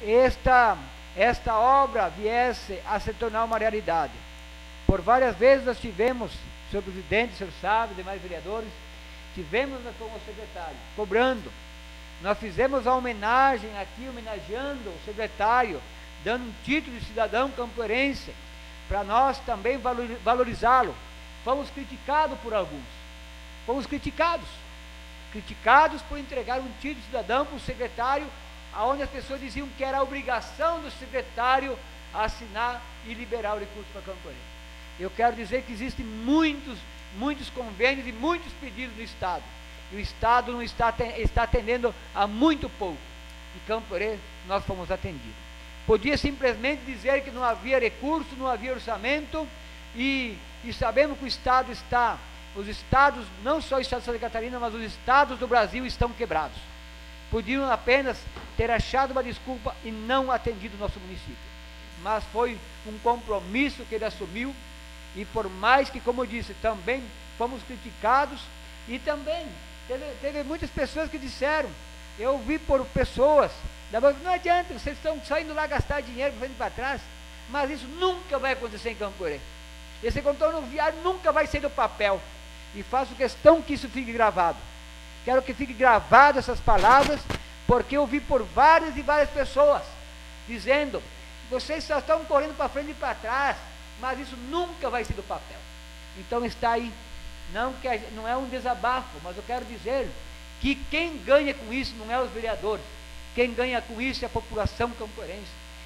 esta, esta obra viesse a se tornar uma realidade. Por várias vezes nós tivemos, senhor presidente, senhor sabe, demais vereadores, tivemos com o secretário, cobrando. Nós fizemos a homenagem aqui, homenageando o secretário, dando um título de cidadão campoerense, para nós também valorizá-lo. Fomos criticados por alguns, fomos criticados, criticados por entregar um título de cidadão para o secretário, onde as pessoas diziam que era a obrigação do secretário assinar e liberar o recurso para Campoerense. Eu quero dizer que existem muitos, muitos convênios e muitos pedidos no Estado, e o Estado não está, está atendendo a muito pouco, e Campoerense nós fomos atendidos. Podia simplesmente dizer que não havia recurso, não havia orçamento, e, e sabemos que o Estado está, os estados, não só o Estado de Santa Catarina, mas os estados do Brasil estão quebrados. Podiam apenas ter achado uma desculpa e não atendido o nosso município. Mas foi um compromisso que ele assumiu, e por mais que, como eu disse, também fomos criticados, e também teve, teve muitas pessoas que disseram, eu vi por pessoas, não adianta, vocês estão saindo lá gastar dinheiro, vendo para trás, mas isso nunca vai acontecer em Campoerense. Esse contorno viário nunca vai sair do papel, e faço questão que isso fique gravado. Quero que fique gravado essas palavras, porque eu vi por várias e várias pessoas dizendo, vocês só estão correndo para frente e para trás, mas isso nunca vai ser do papel. Então está aí, não, que a, não é um desabafo, mas eu quero dizer que quem ganha com isso não é os vereadores, quem ganha com isso é a população campoerense,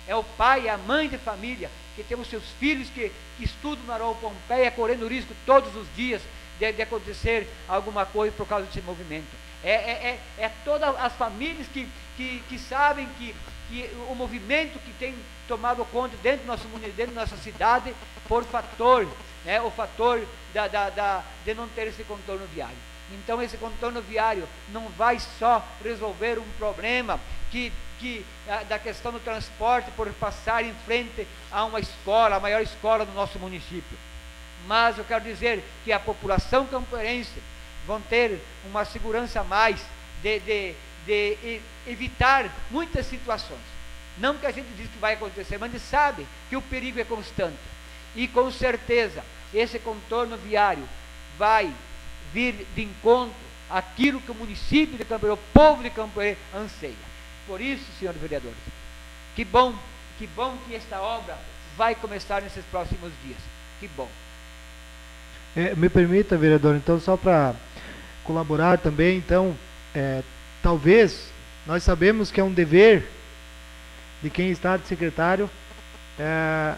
é o pai, é a mãe de família, que temos seus filhos que, que estudam na Arol Pompeia, correndo risco todos os dias de, de acontecer alguma coisa por causa desse movimento. É, é, é, é todas as famílias que, que, que sabem que, que o movimento que tem tomado conta dentro do nosso mundo, dentro da nossa cidade, por fator, né, o fator da, da, da, de não ter esse contorno viário. Então esse contorno viário não vai só resolver um problema que, que, da questão do transporte por passar em frente a uma escola, a maior escola do nosso município. Mas eu quero dizer que a população campoerense vão ter uma segurança a mais de, de, de evitar muitas situações. Não que a gente diz que vai acontecer, mas a gente sabe que o perigo é constante. E com certeza esse contorno viário vai vir de encontro àquilo que o município de Campoerê, o povo de Campoerê anseia. Por isso, senhores vereadores, que bom, que bom que esta obra vai começar nesses próximos dias. Que bom. É, me permita, vereador, então, só para colaborar também, então, é, talvez, nós sabemos que é um dever de quem está de secretário é,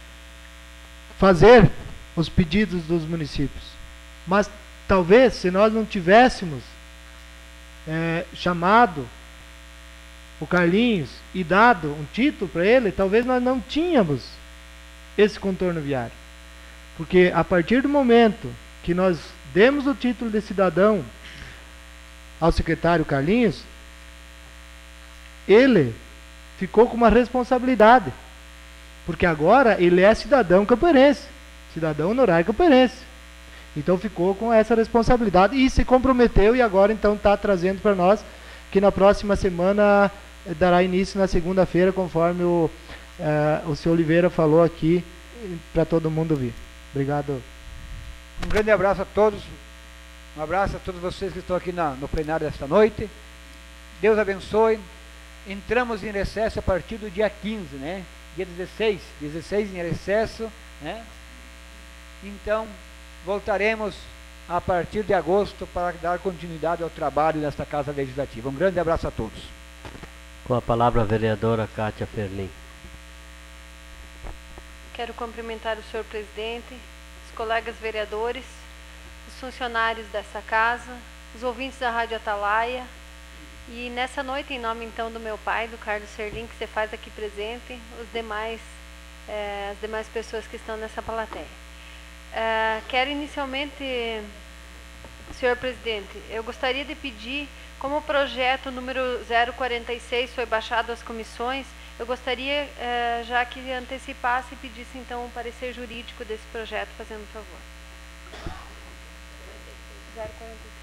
fazer os pedidos dos municípios, mas talvez se nós não tivéssemos é, chamado o Carlinhos e dado um título para ele, talvez nós não tínhamos esse contorno viário, porque a partir do momento que nós demos o título de cidadão ao secretário Carlinhos, ele ficou com uma responsabilidade, porque agora ele é cidadão campoerense, cidadão honorário campoerense. Então ficou com essa responsabilidade e se comprometeu, e agora então está trazendo para nós que na próxima semana eh, dará início na segunda-feira, conforme o, eh, o senhor Oliveira falou aqui, para todo mundo ouvir. Obrigado. Um grande abraço a todos, um abraço a todos vocês que estão aqui na, no plenário desta noite. Deus abençoe. Entramos em recesso a partir do dia quinze, né? Dia dezesseis, dezesseis em recesso, né? Então, voltaremos a partir de agosto para dar continuidade ao trabalho desta Casa Legislativa. Um grande abraço a todos. Com a palavra a vereadora Kátia Ferlin. Quero cumprimentar o senhor presidente, os colegas vereadores, os funcionários dessa casa, os ouvintes da Rádio Atalaia, e nessa noite, em nome então do meu pai, do Carlos Serlim, que você faz aqui presente, os demais, eh, as demais pessoas que estão nessa plateia. Eh, quero inicialmente, senhor presidente, eu gostaria de pedir, como o projeto número zero quarenta e seis foi baixado às comissões, eu gostaria eh, já que antecipasse e pedisse então um parecer jurídico desse projeto, fazendo um favor. zero quarenta e seis.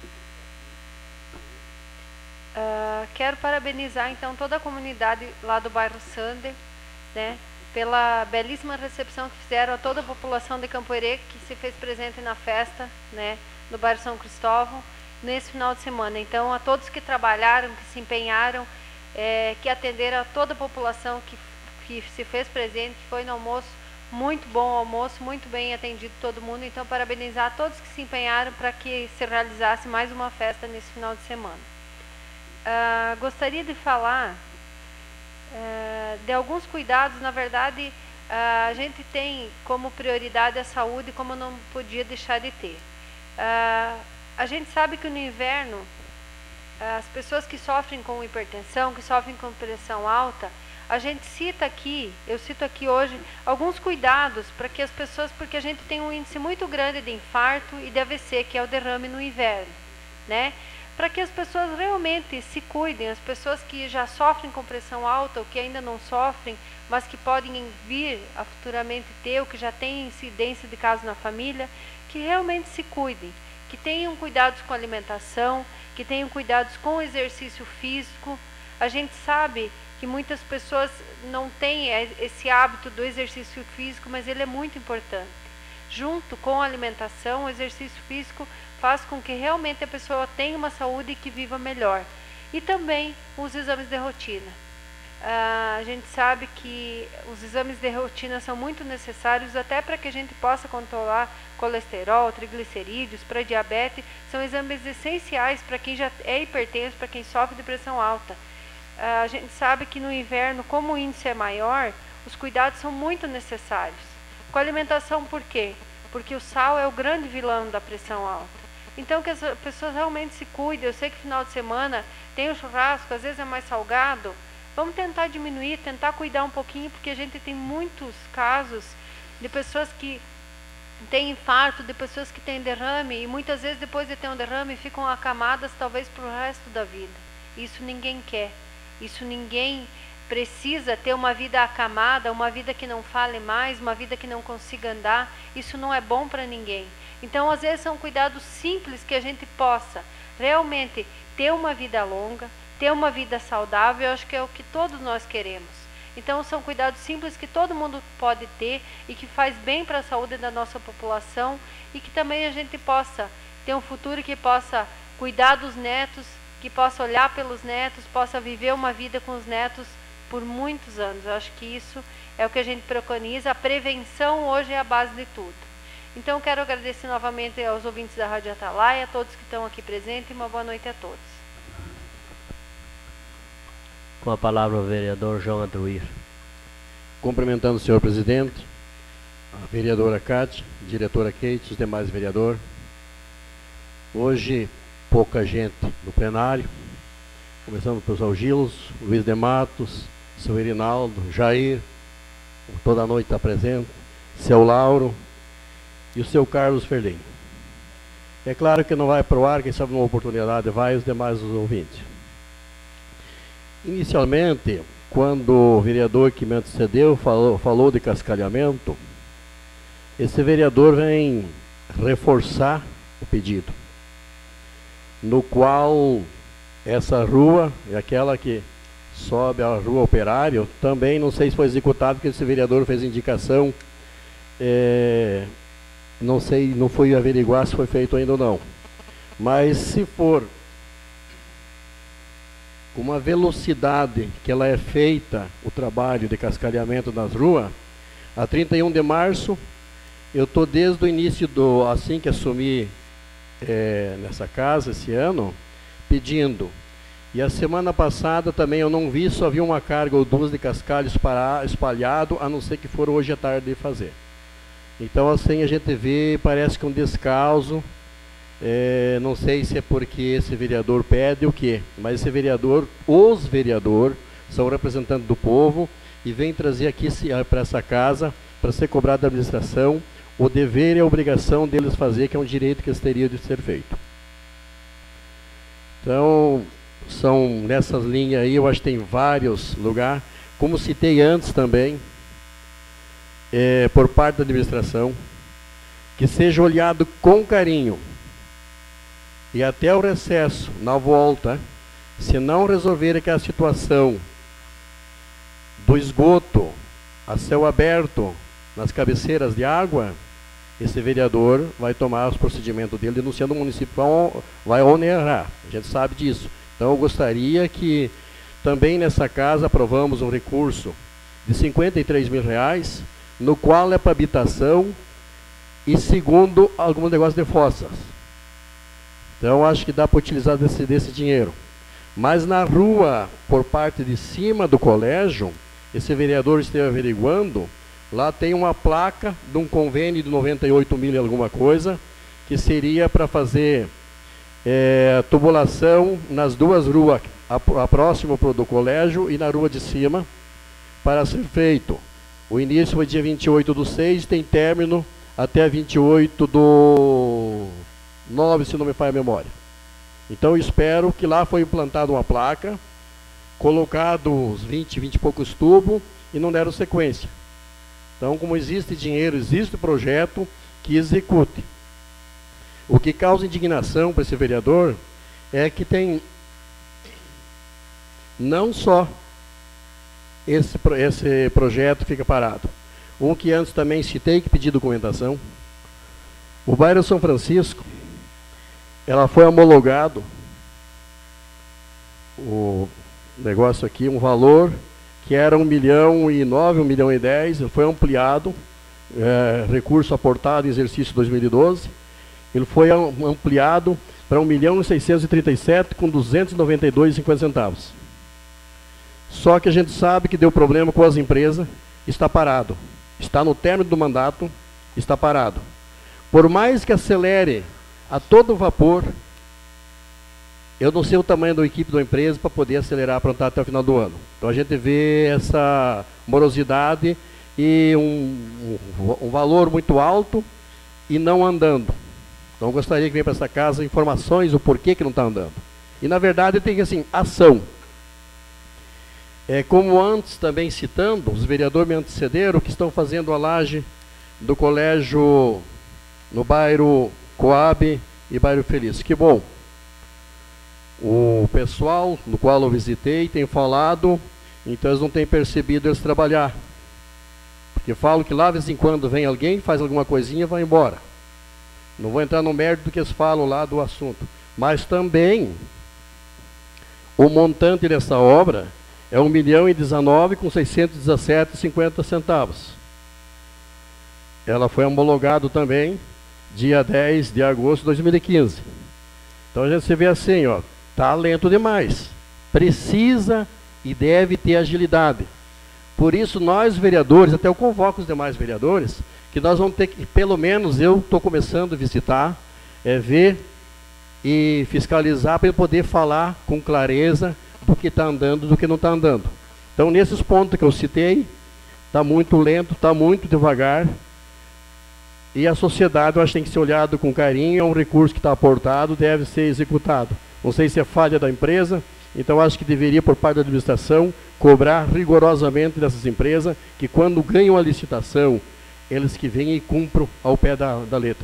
Uh, quero parabenizar então toda a comunidade lá do bairro Sander, né, pela belíssima recepção que fizeram a toda a população de Campoerê que se fez presente na festa, né, do bairro São Cristóvão nesse final de semana. Então, a todos que trabalharam, que se empenharam, é, que atenderam a toda a população que, que se fez presente, que foi no almoço, muito bom almoço, muito bem atendido todo mundo. Então, parabenizar a todos que se empenharam para que se realizasse mais uma festa nesse final de semana. Uh, gostaria de falar uh, de alguns cuidados. Na verdade, uh, a gente tem como prioridade a saúde, como não podia deixar de ter. Uh, a gente sabe que no inverno, uh, as pessoas que sofrem com hipertensão, que sofrem com pressão alta, a gente cita aqui, eu cito aqui hoje, alguns cuidados para que as pessoas, porque a gente tem um índice muito grande de infarto e de A V C, que é o derrame no inverno, né? Para que as pessoas realmente se cuidem, as pessoas que já sofrem com pressão alta ou que ainda não sofrem, mas que podem vir a futuramente ter, ou que já têm incidência de casos na família, que realmente se cuidem, que tenham cuidados com a alimentação, que tenham cuidados com o exercício físico. A gente sabe que muitas pessoas não têm esse hábito do exercício físico, mas ele é muito importante. Junto com a alimentação, o exercício físico faz com que realmente a pessoa tenha uma saúde e que viva melhor. E também os exames de rotina. Ah, a gente sabe que os exames de rotina são muito necessários até para que a gente possa controlar colesterol, triglicerídeos, para diabetes. São exames essenciais para quem já é hipertenso, para quem sofre de pressão alta. a gente sabe que no inverno, como o índice é maior, os cuidados são muito necessários. Com a alimentação, por quê? Porque o sal é o grande vilão da pressão alta. Então, que as pessoas realmente se cuidem. Eu sei que final de semana tem o churrasco, às vezes é mais salgado. Vamos tentar diminuir, tentar cuidar um pouquinho, porque a gente tem muitos casos de pessoas que têm infarto, de pessoas que têm derrame, e muitas vezes depois de ter um derrame ficam acamadas talvez para o resto da vida. Isso ninguém quer. Isso ninguém precisa ter uma vida acamada, uma vida que não fale mais, uma vida que não consiga andar. Isso não é bom para ninguém. Então, às vezes, são cuidados simples que a gente possa realmente ter uma vida longa, ter uma vida saudável. Eu acho que é o que todos nós queremos. Então, são cuidados simples que todo mundo pode ter e que faz bem para a saúde da nossa população, e que também a gente possa ter um futuro que possa cuidar dos netos, que possa olhar pelos netos, possa viver uma vida com os netos por muitos anos. Eu acho que isso é o que a gente preconiza. A prevenção hoje é a base de tudo. Então, quero agradecer novamente aos ouvintes da Rádio Atalaia, a todos que estão aqui presentes, e uma boa noite a todos. Com a palavra o vereador João Adruir. Cumprimentando o senhor presidente, a vereadora Cátia, diretora Kate, os demais vereadores. Hoje, pouca gente no plenário. Começando pelo seu Gilos, Luiz de Matos, seu Irinaldo, Jair, toda a noite está presente, seu Lauro e o seu Carlos Ferlim. É claro que não vai para o ar, quem sabe numa oportunidade vai os demais os ouvintes. Inicialmente, quando o vereador que me antecedeu falou, falou de cascalhamento, esse vereador vem reforçar o pedido, no qual essa rua é aquela que sobe a Rua Operário, também não sei se foi executado, porque esse vereador fez indicação, é, não sei, não fui averiguar se foi feito ainda ou não. Mas se for com uma velocidade que ela é feita, o trabalho de cascalhamento nas ruas, a trinta e um de março, eu estou desde o início, do, assim que assumi é, nessa casa esse ano, pedindo. E a semana passada também eu não vi, só vi uma carga ou duas de cascalho espalhado, a não ser que for hoje à tarde de fazer. Então assim a gente vê, parece que um descaso, é, não sei se é porque esse vereador pede o quê, mas esse vereador, os vereadores, são representantes do povo e vem trazer aqui para essa casa, para ser cobrado da administração, o dever e a obrigação deles fazer, que é um direito que eles teriam de ser feito. Então, são nessas linhas aí, eu acho que tem vários lugares, como citei antes também, é, por parte da administração, que seja olhado com carinho, e até o recesso, na volta, se não resolver aquela situação do esgoto a céu aberto, nas cabeceiras de água, esse vereador vai tomar os procedimentos dele, denunciando o município, vai onerar, a gente sabe disso. Então eu gostaria que também nessa casa aprovamos um recurso de cinquenta e três mil reais, no qual é para habitação e segundo alguns negócios de fossas. Então acho que dá para utilizar desse, desse dinheiro. Mas na rua, por parte de cima do colégio, esse vereador esteve averiguando, lá tem uma placa de um convênio de noventa e oito mil e alguma coisa, que seria para fazer é, tubulação nas duas ruas, a, a próxima do colégio e na rua de cima, para ser feito. O início foi dia vinte e oito do seis, tem término até vinte e oito do nove, se não me falha a memória. Então eu espero que lá foi implantada uma placa, colocado uns vinte, vinte e poucos tubos e não deram sequência. Então, como existe dinheiro, existe projeto, que execute. O que causa indignação para esse vereador é que tem não só esse, esse projeto fica parado. Um que antes também citei que pedi documentação. O bairro São Francisco, ela foi homologado, o negócio aqui, um valor que era um milhão e nove, um milhão e dez, foi ampliado, é, recurso aportado em exercício dois mil e doze, ele foi ampliado para um milhão e seiscentos e trinta e sete com duzentos e noventa e dois e cinquenta centavos. Só que a gente sabe que deu problema com as empresas, está parado. Está no término do mandato, está parado. Por mais que acelere a todo vapor, eu não sei o tamanho da equipe da empresa para poder acelerar, aprontar até o final do ano. Então a gente vê essa morosidade e um, um, um valor muito alto e não andando. Então eu gostaria que venha para essa casa informações do porquê que não está andando. E na verdade tem assim, ação. É, como antes também citando, os vereadores me antecederam que estão fazendo a laje do colégio no bairro Coab e bairro Feliz. Que bom. O pessoal no qual eu visitei tem falado, então eles não têm percebido eles trabalhar. Porque falam que lá de vez em quando vem alguém, faz alguma coisinha e vai embora. Não vou entrar no mérito do que eles falam lá do assunto. Mas também, o montante dessa obra é um milhão e dezenove com seiscentos e dezessete e cinquenta centavos. Ela foi homologada também dia dez de agosto de dois mil e quinze. Então a gente se vê assim, ó, tá lento demais. Precisa e deve ter agilidade. Por isso nós vereadores, até eu convoco os demais vereadores, que nós vamos ter que, pelo menos eu estou começando a visitar, é, ver e fiscalizar para eu poder falar com clareza do que está andando, do que não está andando. Então, nesses pontos que eu citei, está muito lento, está muito devagar, e a sociedade, eu acho que tem que ser olhado com carinho, é um recurso que está aportado, deve ser executado. Não sei se é falha da empresa, então acho que deveria, por parte da administração, cobrar rigorosamente dessas empresas, que quando ganham a licitação, eles que venham e cumpram ao pé da, da letra.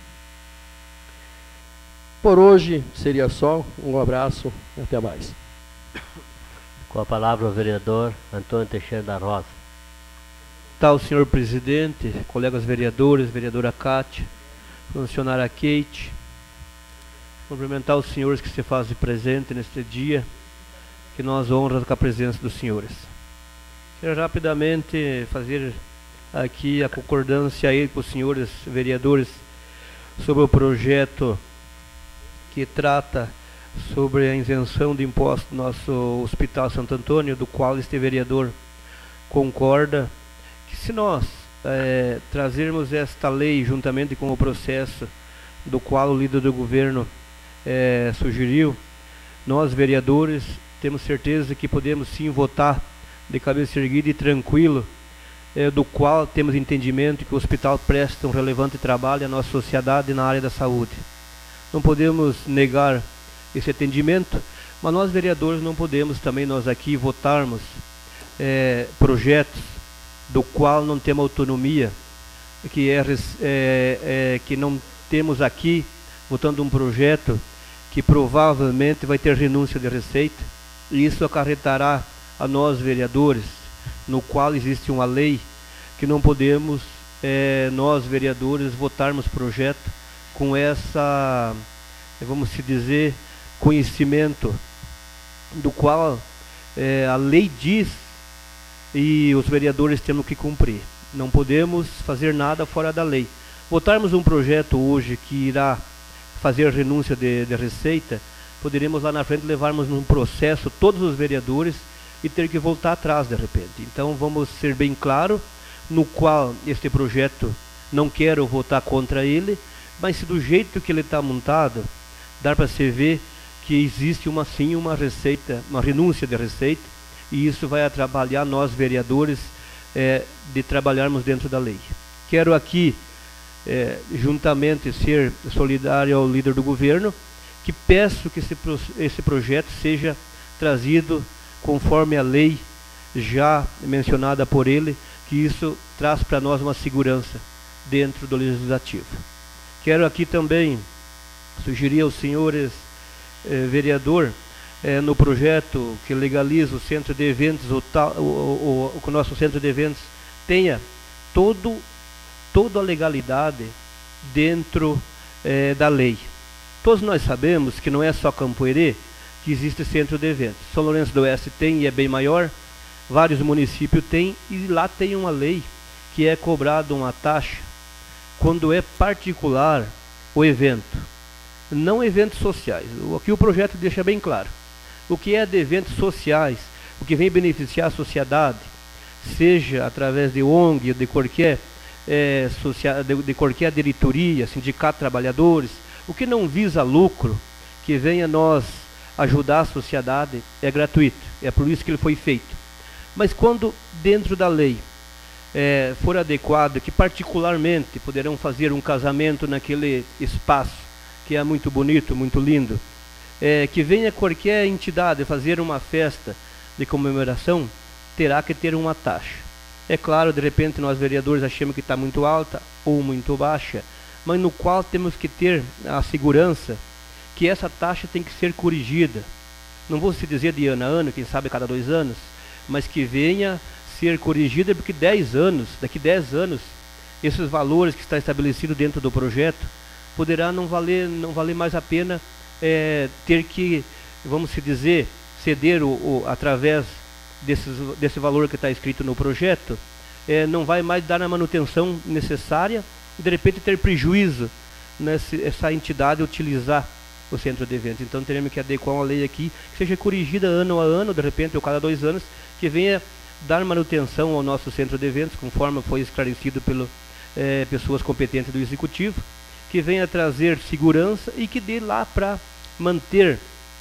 Por hoje seria só, um abraço e até mais. Com a palavra o vereador Antônio Teixeira da Rosa. Tá, o senhor presidente, colegas vereadores, vereadora Cátia, funcionária Kate, cumprimentar os senhores que se fazem presente neste dia, que nós honramos com a presença dos senhores. Quero rapidamente fazer aqui a concordância aí com os senhores vereadores sobre o projeto que trata sobre a isenção de imposto do nosso Hospital Santo Antônio, do qual este vereador concorda que se nós é, trazermos esta lei juntamente com o processo do qual o líder do governo é, sugeriu, nós vereadores temos certeza que podemos sim votar de cabeça erguida e tranquilo, é, do qual temos entendimento que o hospital presta um relevante trabalho à nossa sociedade na área da saúde. Não podemos negar esse atendimento, mas nós vereadores não podemos também nós aqui votarmos é, projetos do qual não temos autonomia, que, é, é, é, que não temos aqui votando um projeto que provavelmente vai ter renúncia de receita, e isso acarretará a nós vereadores, no qual existe uma lei que não podemos, é, nós vereadores, votarmos projeto com essa, vamos se dizer, conhecimento do qual é, a lei diz e os vereadores temos que cumprir. Não podemos fazer nada fora da lei. Votarmos um projeto hoje que irá fazer renúncia de, de receita, poderemos lá na frente levarmos num processo todos os vereadores e ter que voltar atrás de repente. Então vamos ser bem claro no qual este projeto não quero votar contra ele, mas se do jeito que ele está montado, dá para se ver que existe uma sim uma receita, uma renúncia de receita, e isso vai atrapalhar nós vereadores é, de trabalharmos dentro da lei. Quero aqui é, juntamente ser solidário ao líder do governo, que peço que esse, esse projeto seja trazido conforme a lei já mencionada por ele, que isso traz para nós uma segurança dentro do legislativo. Quero aqui também sugerir aos senhores eh, vereador, eh, no projeto que legaliza o centro de eventos, o, tal, o, o, o, o nosso centro de eventos tenha todo, toda a legalidade dentro eh, da lei. Todos nós sabemos que não é só Campo Herê que existe centro de eventos. São Lourenço do Oeste tem e é bem maior, vários municípios têm, e lá tem uma lei que é cobrada uma taxa quando é particular o evento, não eventos sociais. Aqui o projeto deixa bem claro. O que é de eventos sociais o que vem beneficiar a sociedade, seja através de O N G, de qualquer, é, social, de, de qualquer diretoria, sindicato de trabalhadores, o que não visa lucro, que venha nós ajudar a sociedade, é gratuito, é por isso que ele foi feito. Mas quando dentro da lei é, for adequado, que particularmente poderão fazer um casamento naquele espaço, que é muito bonito, muito lindo, é, que venha qualquer entidade fazer uma festa de comemoração, terá que ter uma taxa. É claro, de repente nós vereadores achamos que está muito alta ou muito baixa, mas no qual temos que ter a segurança que essa taxa tem que ser corrigida. Não vou se dizer de ano a ano, quem sabe cada dois anos, mas que venha ser corrigida, porque dez anos, daqui dez anos, esses valores que está estabelecido dentro do projeto, poderá não valer, não valer mais a pena é, ter que, vamos se dizer, ceder o, o, através desses, desse valor que está escrito no projeto, é, não vai mais dar a manutenção necessária e de repente ter prejuízo nessa entidade utilizar o centro de eventos. Então teremos que adequar uma lei aqui que seja corrigida ano a ano, de repente, ou cada dois anos, que venha dar manutenção ao nosso centro de eventos, conforme foi esclarecido pelas é, pessoas competentes do Executivo, que venha trazer segurança e que dê lá para manter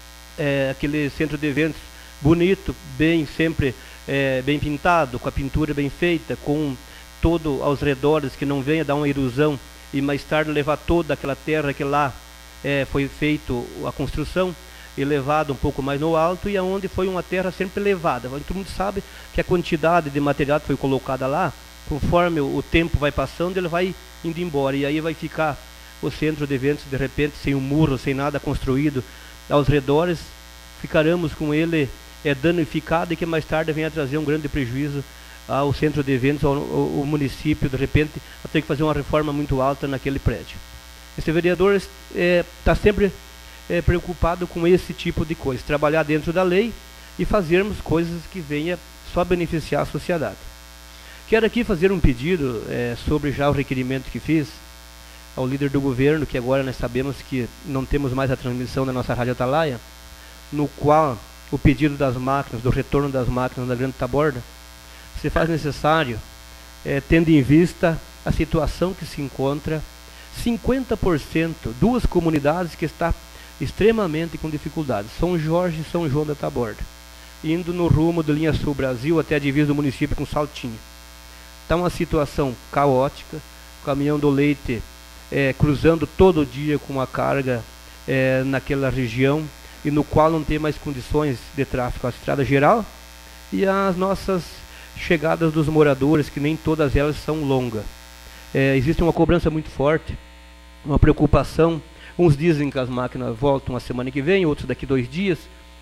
é, aquele centro de eventos bonito, bem sempre é, bem pintado, com a pintura bem feita, com todo aos redores, que não venha dar uma erosão e mais tarde levar toda aquela terra que lá é, foi feito a construção, elevado um pouco mais no alto, e aonde foi uma terra sempre elevada. Todo mundo sabe que a quantidade de material que foi colocada lá, conforme o, o tempo vai passando, ele vai indo embora, e aí vai ficar o centro de eventos de repente sem um muro, sem nada construído aos redores, ficaremos com ele é, danificado, e que mais tarde venha trazer um grande prejuízo ao centro de eventos, ao, ao, ao município, de repente, a ter que fazer uma reforma muito alta naquele prédio. Esse vereador está é, sempre é, preocupado com esse tipo de coisa, trabalhar dentro da lei e fazermos coisas que venha só beneficiar a sociedade. Quero aqui fazer um pedido é, sobre já o requerimento que fiz ao líder do governo, que agora nós sabemos que não temos mais a transmissão da nossa Rádio Atalaia, no qual o pedido das máquinas, do retorno das máquinas da Grande Taborda, se faz necessário, é, tendo em vista a situação que se encontra, cinquenta por cento, duas comunidades que estão extremamente com dificuldades, São Jorge e São João da Taborda, indo no rumo da linha Sul Brasil até a divisa do município com Saltinho. Está uma situação caótica, o caminhão do leite é, cruzando todo dia com a carga é, naquela região, e no qual não tem mais condições de tráfego, a estrada geral e as nossas chegadas dos moradores, que nem todas elas são longas. É, existe uma cobrança muito forte, uma preocupação. Uns dizem que as máquinas voltam a semana que vem, outros daqui dois dias,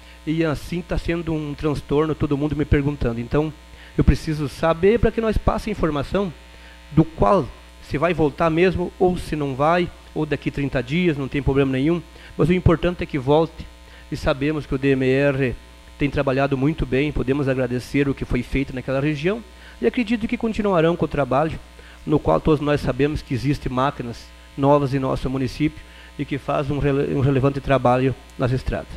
e assim está sendo um transtorno, todo mundo me perguntando. Então eu preciso saber, para que nós passe a informação do qual, se vai voltar mesmo ou se não vai, ou daqui trinta dias, não tem problema nenhum, mas o importante é que volte. E sabemos que o D M R tem trabalhado muito bem, podemos agradecer o que foi feito naquela região, e acredito que continuarão com o trabalho, no qual todos nós sabemos que existem máquinas novas em nosso município e que fazem um, rele um relevante trabalho nas estradas.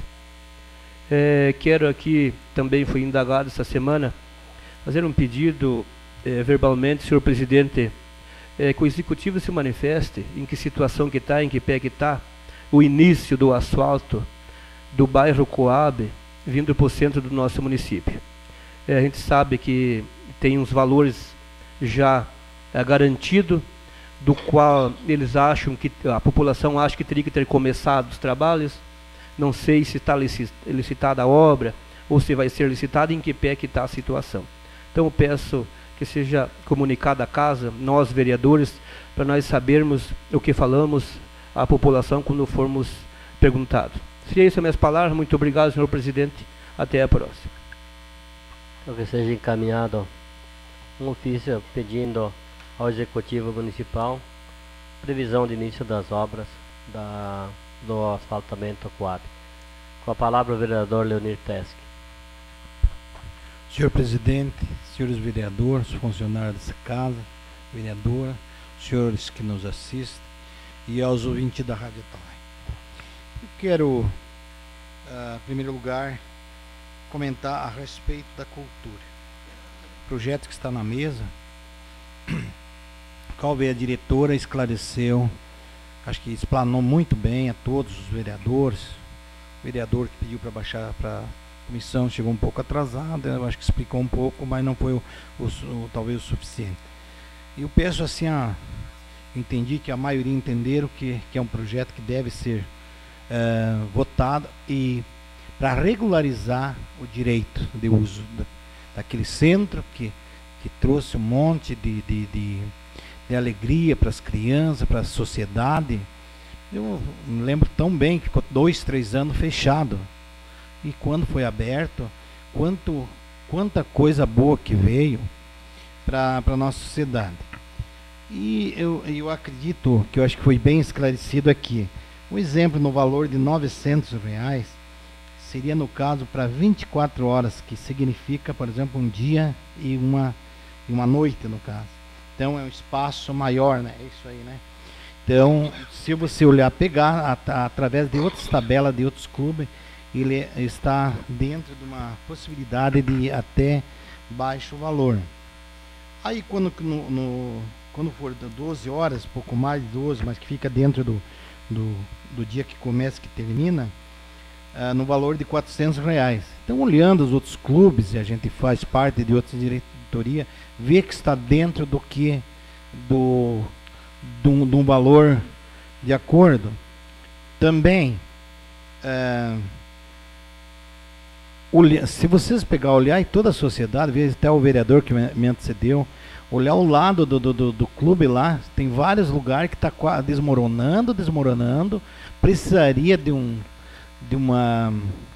É, quero aqui, também fui indagado essa semana, fazer um pedido é, verbalmente, senhor presidente, é, que o executivo se manifeste em que situação que está, em que pé que está, o início do asfalto do bairro Coab, vindo para o centro do nosso município. É, a gente sabe que tem uns valores já é, garantidos, do qual eles acham que, a população acha que teria que ter começado os trabalhos. Não sei se está licitada a obra, ou se vai ser licitada, em que pé que está a situação. Então eu peço que seja comunicada a casa, nós vereadores, para nós sabermos o que falamos à população quando formos perguntados. Seria isso as minhas palavras. Muito obrigado, senhor presidente. Até a próxima. Então que seja encaminhado um ofício pedindo ao Executivo Municipal previsão de início das obras da, do asfaltamento Coab. Com a palavra o vereador Leonir Teske. Senhor presidente, senhores vereadores, funcionários dessa casa, vereadora, senhores que nos assistem e aos ouvintes da Rádio Atalaia. Eu quero, uh, em primeiro lugar, comentar a respeito da cultura. O projeto que está na mesa, qual veio a diretora, esclareceu, acho que explanou muito bem a todos os vereadores. O vereador que pediu para baixar para a comissão chegou um pouco atrasado, eu acho que explicou um pouco, mas não foi o, o, o, talvez o suficiente. E eu peço assim, a, entendi que a maioria entenderam que, que é um projeto que deve ser uh, votado e para regularizar o direito de uso da, daquele centro que, que trouxe um monte de, de, de, de alegria para as crianças, para a sociedade. Eu me lembro tão bem que ficou dois, três anos fechado. E quando foi aberto, quanto, quanta coisa boa que veio para a nossa sociedade. E eu, eu acredito que eu acho que foi bem esclarecido aqui. Um exemplo no valor de novecentos reais seria no caso para vinte e quatro horas, que significa, por exemplo, um dia e uma, e uma noite no caso. Então é um espaço maior, né? É isso aí, né? Então, se você olhar, pegar a, a, através de outras tabelas de outros clubes, ele está dentro de uma possibilidade de até baixo valor. Aí quando, no, no, quando for doze horas, pouco mais de doze, mas que fica dentro do, do, do dia que começa, que termina, uh, no valor de quatrocentos reais. Então, olhando os outros clubes, e a gente faz parte de outras diretorias, vê que está dentro do que, do, do, do valor de acordo. Também, uh, olha, se vocês pegar, olhar em toda a sociedade, ver até o vereador que me antecedeu, olhar o lado do, do, do, do clube lá, tem vários lugares que está desmoronando, desmoronando, precisaria de um, de uma,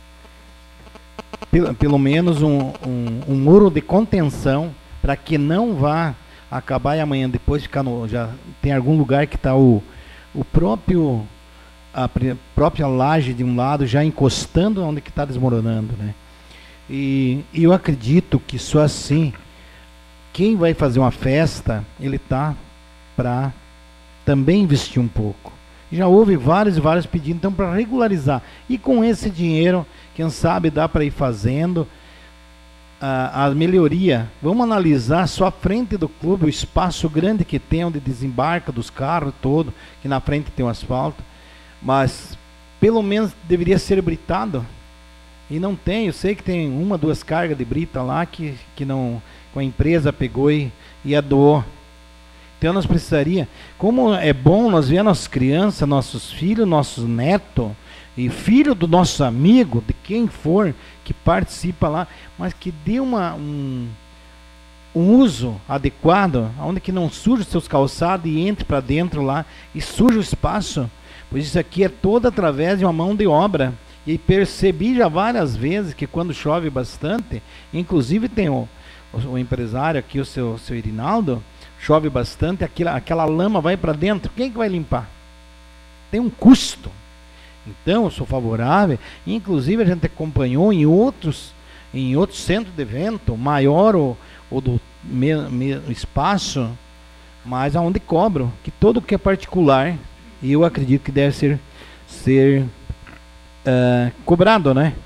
pelo, pelo menos um, um, um muro de contenção, para que não vá acabar e amanhã depois ficar no, já tem algum lugar que está o, o próprio, a própria laje de um lado já encostando onde que está desmoronando, né? E, e eu acredito que só assim, quem vai fazer uma festa, ele tá para também investir um pouco. Já houve vários e vários pedidos, então para regularizar. E com esse dinheiro, quem sabe dá para ir fazendo a, a melhoria. Vamos analisar só a frente do clube, o espaço grande que tem, onde desembarca dos carros todo, que na frente tem um asfalto. Mas pelo menos deveria ser britado. E não tem, eu sei que tem uma, duas cargas de brita lá que, que não, a empresa pegou e, e a doou. Então nós precisaria, como é bom nós ver nossas crianças, nossos filhos, nossos netos, e filho do nosso amigo, de quem for, que participa lá, mas que dê uma, um, um uso adequado, onde que não surja os seus calçados e entre para dentro lá, e surja o espaço, pois isso aqui é todo através de uma mão de obra. E percebi já várias vezes que quando chove bastante, inclusive tem o, o, o empresário aqui, o seu, seu Irinaldo, chove bastante, aquela, aquela lama vai para dentro, quem que vai limpar? Tem um custo. Então eu sou favorável, inclusive a gente acompanhou em outros, em outros centros de evento, maior ou, ou do me, me, espaço, mas aonde cobram, que todo que é particular, e eu acredito que deve ser, ser Uh, cobrado, né?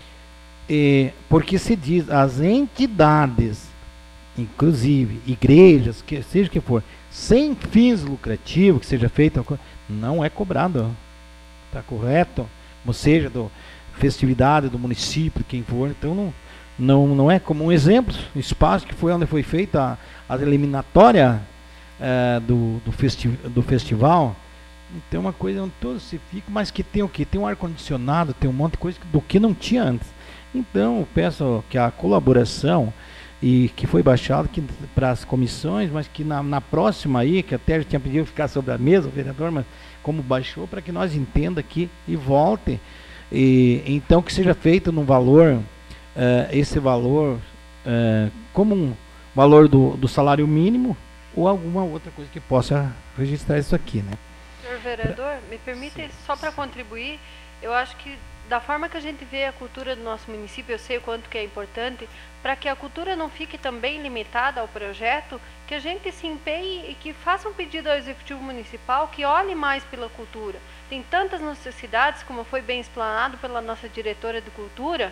E, porque se diz, as entidades, inclusive igrejas, que seja que for, sem fins lucrativos, que seja feito, não é cobrado. Está correto? Ou seja, do festividade do município, quem for, então não, não, não é como um exemplo, espaço que foi onde foi feita a, a eliminatória uh, do, do, festi do festival. Então uma coisa onde todos se ficam, mas que tem o que? Tem um ar-condicionado, tem um monte de coisa do que não tinha antes. Então eu peço que a colaboração, e que foi baixado para as comissões, mas que na, na próxima aí, que até já tinha pedido ficar sobre a mesa, o vereador, mas como baixou, para que nós entenda aqui e volte. E, então que seja feito no valor, uh, esse valor, uh, como um valor do, do salário mínimo, ou alguma outra coisa que possa registrar isso aqui, né? Senhor vereador, me permite, sim, só para contribuir, eu acho que da forma que a gente vê a cultura do nosso município, eu sei o quanto que é importante, para que a cultura não fique também limitada ao projeto, que a gente se empenhe e que faça um pedido ao Executivo Municipal que olhe mais pela cultura. Tem tantas necessidades, como foi bem explanado pela nossa diretora de cultura,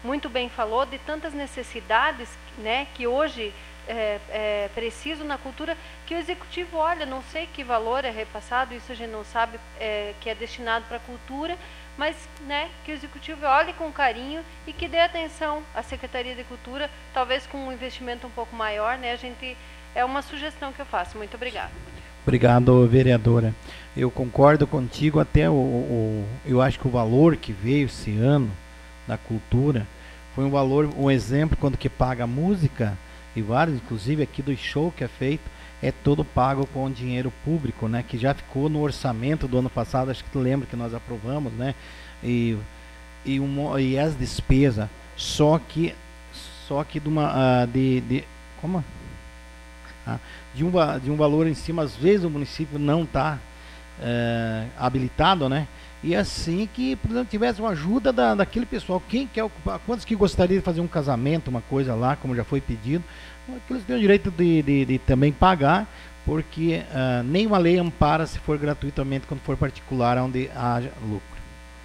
muito bem falou, de tantas necessidades, né, que hoje é, é preciso na cultura, que o executivo olha, não sei que valor é repassado, isso a gente não sabe, é, que é destinado para a cultura, mas, né, que o executivo olhe com carinho e que dê atenção à Secretaria de Cultura, talvez com um investimento um pouco maior, né, a gente, é uma sugestão que eu faço. Muito obrigada. Obrigado, vereadora. Eu concordo contigo, até o, o eu acho que o valor que veio esse ano da cultura foi um valor, um exemplo, quando que paga a música, e vários, inclusive aqui do show que é feito, é todo pago com dinheiro público, né, que já ficou no orçamento do ano passado, acho que tu lembra que nós aprovamos, né, e, e, um, e as despesas, só que, só que de uma, uh, de, de, como? Ah, de, um, de um valor em cima, às vezes o município não está uh, habilitado, né, e assim que, por exemplo, tivesse uma ajuda da, daquele pessoal, quem quer ocupar, quantos que gostaria de fazer um casamento, uma coisa lá, como já foi pedido, aqueles têm o direito de, de, de também pagar, porque uh, nenhuma lei ampara se for gratuitamente quando for particular, onde haja lucro.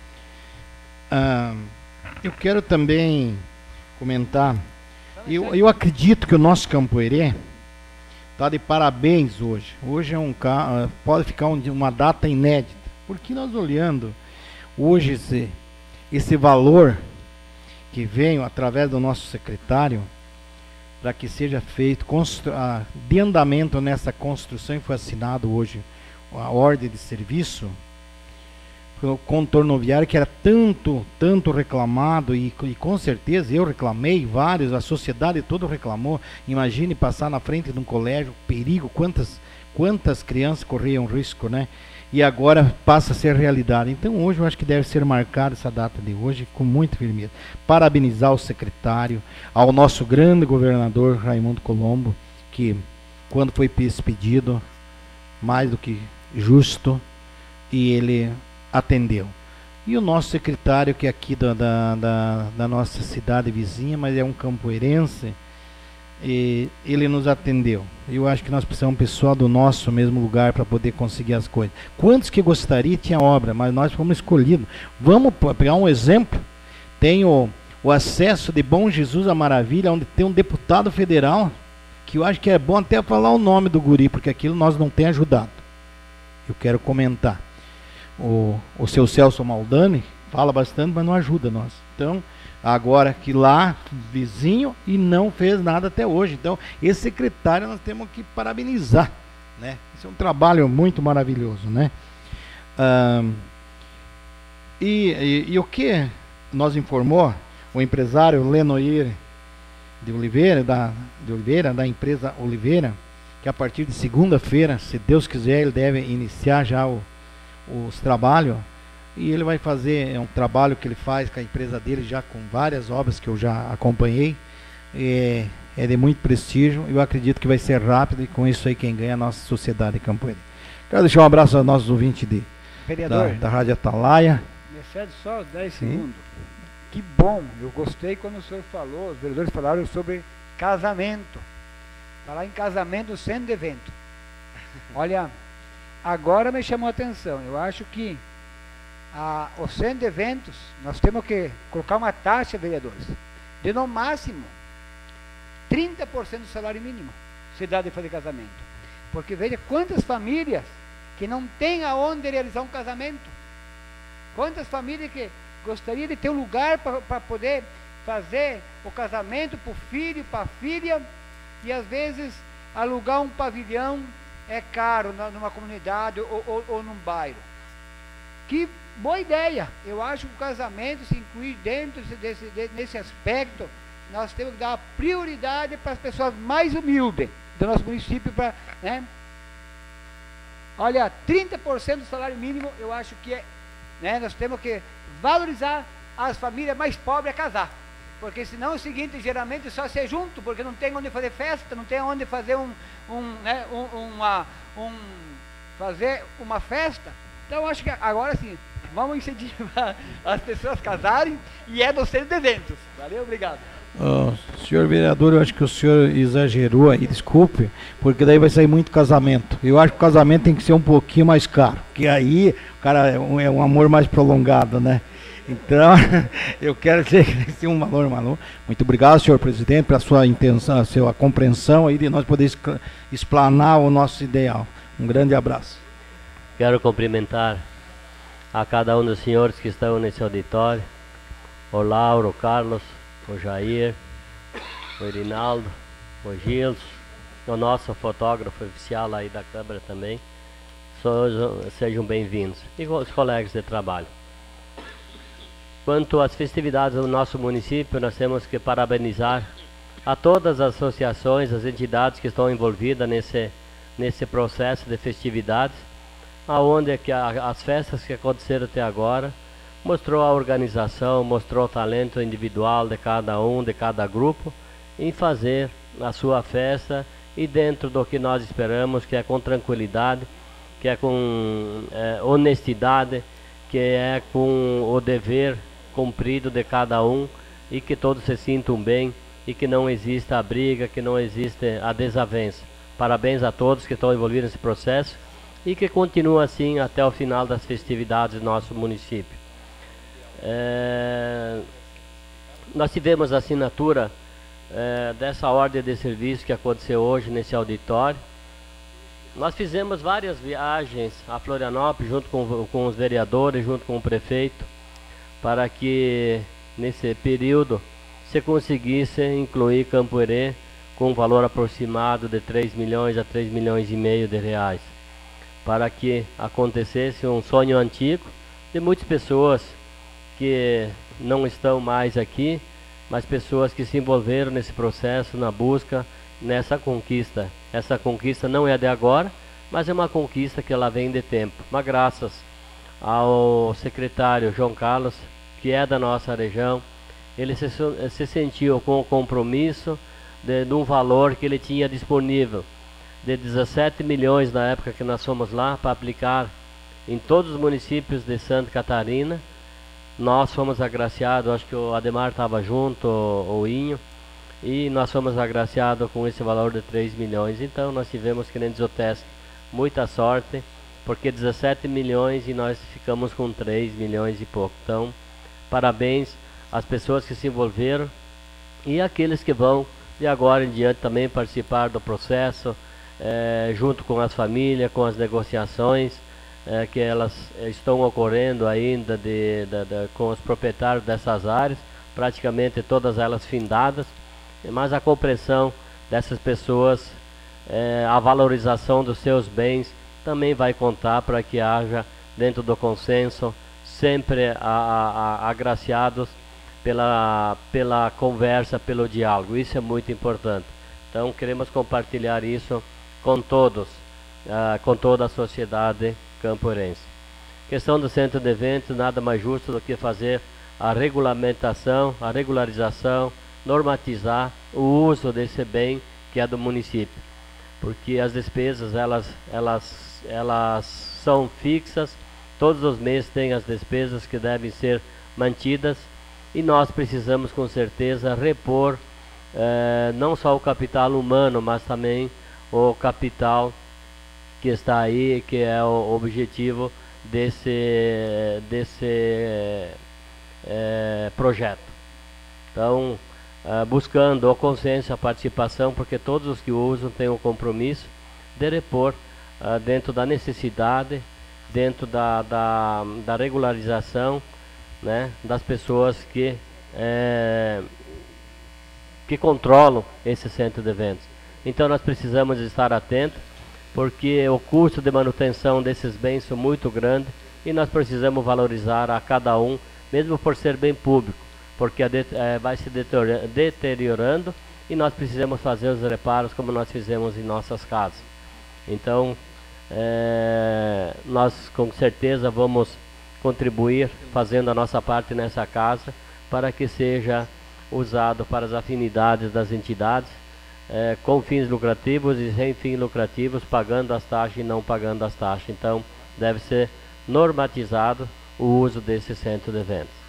Uh, eu quero também comentar, eu, eu acredito que o nosso Campo Herê está de parabéns hoje. Hoje é um uh, pode ficar um, uma data inédita, porque nós olhando hoje esse, esse valor que veio através do nosso secretário, para que seja feito ah, de andamento nessa construção, e foi assinado hoje a ordem de serviço, o contorno viário que era tanto, tanto reclamado, e, e com certeza eu reclamei, vários, a sociedade toda reclamou. Imagine passar na frente de um colégio, perigo, quantas, quantas crianças corriam risco, né? E agora passa a ser realidade. Então hoje eu acho que deve ser marcada essa data de hoje com muita firmeza. Parabenizar o secretário, ao nosso grande governador Raimundo Colombo, que quando foi pedido, mais do que justo, e ele atendeu. E o nosso secretário, que é aqui da, da, da, da nossa cidade vizinha, mas é um campoerense, e ele nos atendeu. Eu acho que nós precisamos de pessoal do nosso mesmo lugar para poder conseguir as coisas. Quantos que gostaria tinha obra, mas nós fomos escolhidos. Vamos pegar um exemplo. Tem o, o acesso de Bom Jesus à Maravilha, onde tem um deputado federal, que eu acho que é bom até falar o nome do guri, porque aquilo nós não tem ajudado. Eu quero comentar. O, o seu Celso Maldani fala bastante, mas não ajuda nós. Então, agora que lá, vizinho, e não fez nada até hoje. Então, esse secretário nós temos que parabenizar, né? Esse é um trabalho muito maravilhoso, né? Ah, e, e, e o que nos informou o empresário Lenoir de Oliveira, da, de Oliveira, da empresa Oliveira, que a partir de segunda-feira, se Deus quiser, ele deve iniciar já o, os trabalhos. E ele vai fazer, é um trabalho que ele faz com a empresa dele, já com várias obras que eu já acompanhei. É, é de muito prestígio. Eu acredito que vai ser rápido, e com isso aí quem ganha é a nossa sociedade de Campo Herê. Quero deixar um abraço aos nossos ouvintes de, da, da Rádio Atalaia. Me cede só dez segundos. Que bom, eu gostei quando o senhor falou, os vereadores falaram sobre casamento. Falar em casamento sendo evento. Olha, agora me chamou a atenção. Eu acho que a, o centro de eventos, nós temos que colocar uma taxa, vereadores, de no máximo trinta por cento do salário mínimo, se dá de fazer casamento. Porque veja quantas famílias que não têm aonde realizar um casamento. Quantas famílias que gostariam de ter um lugar para poder fazer o casamento para o filho, para a filha, e às vezes alugar um pavilhão é caro na, numa comunidade ou, ou, ou num bairro. Que boa ideia! Eu acho que o casamento se incluir dentro desse, desse, desse aspecto, nós temos que dar prioridade para as pessoas mais humildes do nosso município, para, né? Olha, trinta por cento do salário mínimo, eu acho que é, né, nós temos que valorizar as famílias mais pobres a casar. Porque senão é o seguinte, geralmente só se junto, porque não tem onde fazer festa, não tem onde fazer um, um, né, um, uma, um fazer uma festa. Então eu acho que agora sim, vamos incentivar as pessoas a casarem, e é do centro de eventos. Valeu, obrigado. Uh, senhor vereador, eu acho que o senhor exagerou aí, desculpe, porque daí vai sair muito casamento. Eu acho que o casamento tem que ser um pouquinho mais caro, porque aí, cara, é um, é um amor mais prolongado, né? Então, eu quero dizer que tem um valor, Manu. Muito obrigado, senhor presidente, pela sua intenção, a sua compreensão aí de nós poder explanar o nosso ideal. Um grande abraço. Quero cumprimentar a cada um dos senhores que estão nesse auditório, o Lauro, o Carlos, o Jair, o Irinaldo, o Gilson, o nosso fotógrafo oficial aí da Câmara também. Sejam bem-vindos. E os colegas de trabalho. Quanto às festividades do nosso município, nós temos que parabenizar a todas as associações, as entidades que estão envolvidas nesse, nesse processo de festividades, aonde é que a, as festas que aconteceram até agora mostrou a organização, mostrou o talento individual de cada um, de cada grupo, em fazer a sua festa e dentro do que nós esperamos, que é com tranquilidade, que é com é, honestidade, que é com o dever cumprido de cada um e que todos se sintam bem e que não exista a briga, que não existe a desavença. Parabéns a todos que estão envolvidos nesse processo e que continua assim até o final das festividades do nosso município. É, nós tivemos a assinatura é, dessa ordem de serviço que aconteceu hoje nesse auditório. Nós fizemos várias viagens a Florianópolis junto com, com os vereadores, junto com o prefeito, para que nesse período se conseguisse incluir Campoerê com um valor aproximado de três milhões a três milhões e meio de reais, para que acontecesse um sonho antigo de muitas pessoas que não estão mais aqui, mas pessoas que se envolveram nesse processo, na busca, nessa conquista. Essa conquista não é de agora, mas é uma conquista que ela vem de tempo. Mas graças ao secretário João Carlos, que é da nossa região, ele se, se sentiu com o compromisso de, de um valor que ele tinha disponível, de dezessete milhões na época que nós fomos lá, para aplicar em todos os municípios de Santa Catarina. Nós fomos agraciados, acho que o Ademar estava junto, o, o Inho, e nós fomos agraciados com esse valor de três milhões. Então nós tivemos, que nem diz o teste, muita sorte, porque dezessete milhões e nós ficamos com três milhões e pouco. Então, parabéns às pessoas que se envolveram e aqueles que vão de agora em diante também participar do processo, é, junto com as famílias, com as negociações é, que elas estão ocorrendo ainda de, de, de, com os proprietários dessas áreas, praticamente todas elas findadas, mas a compreensão dessas pessoas, é, a valorização dos seus bens também vai contar para que haja, dentro do consenso, sempre a, a, a, agraciados pela, pela conversa, pelo diálogo. Isso é muito importante. Então queremos compartilhar isso com todos, uh, com toda a sociedade camporense. Questão do centro de eventos, nada mais justo do que fazer a regulamentação, a regularização, normatizar o uso desse bem que é do município. Porque as despesas, elas, elas, elas são fixas, todos os meses tem as despesas que devem ser mantidas e nós precisamos com certeza repor eh, não só o capital humano, mas também o capital que está aí, que é o objetivo desse, desse eh, projeto. Então, Uh, buscando o consenso, a participação, porque todos os que usam têm o compromisso de repor uh, dentro da necessidade, dentro da, da, da regularização, né, das pessoas que, é, que controlam esse centro de eventos. Então nós precisamos estar atentos, porque o custo de manutenção desses bens é muito grande e nós precisamos valorizar a cada um, mesmo por ser bem público, porque é, vai se deteriorando e nós precisamos fazer os reparos como nós fizemos em nossas casas. Então, é, nós com certeza vamos contribuir fazendo a nossa parte nessa casa para que seja usado para as afinidades das entidades, é, com fins lucrativos e sem fins lucrativos, pagando as taxas e não pagando as taxas. Então, deve ser normatizado o uso desse centro de eventos.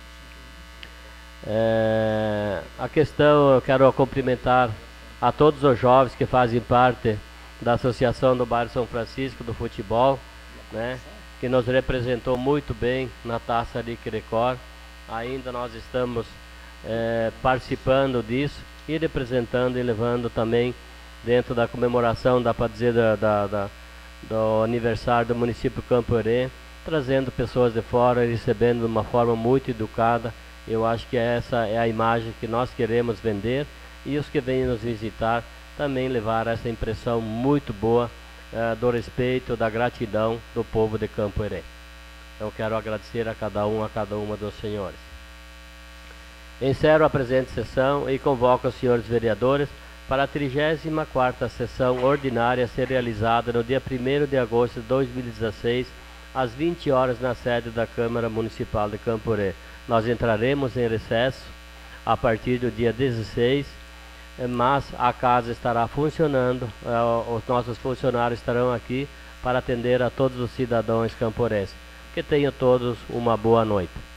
É, a questão, eu quero cumprimentar a todos os jovens que fazem parte da Associação do Bairro São Francisco do Futebol, né, que nos representou muito bem na Taça de Querecor, ainda nós estamos é, participando disso e representando e levando também dentro da comemoração, dá para dizer, da, da, da, do aniversário do município Campo Herê, trazendo pessoas de fora, recebendo de uma forma muito educada. Eu acho que essa é a imagem que nós queremos vender, e os que vêm nos visitar também levar essa impressão muito boa uh, do respeito, da gratidão do povo de Campo Herê. Então quero agradecer a cada um, a cada uma dos senhores. Encerro a presente sessão e convoco os senhores vereadores para a trigésima quarta sessão ordinária a ser realizada no dia primeiro de agosto de dois mil e dezesseis, às vinte horas, na sede da Câmara Municipal de Campo Herê. Nós entraremos em recesso a partir do dia dezesseis, mas a casa estará funcionando, os nossos funcionários estarão aqui para atender a todos os cidadãos camporenses. Que tenham todos uma boa noite.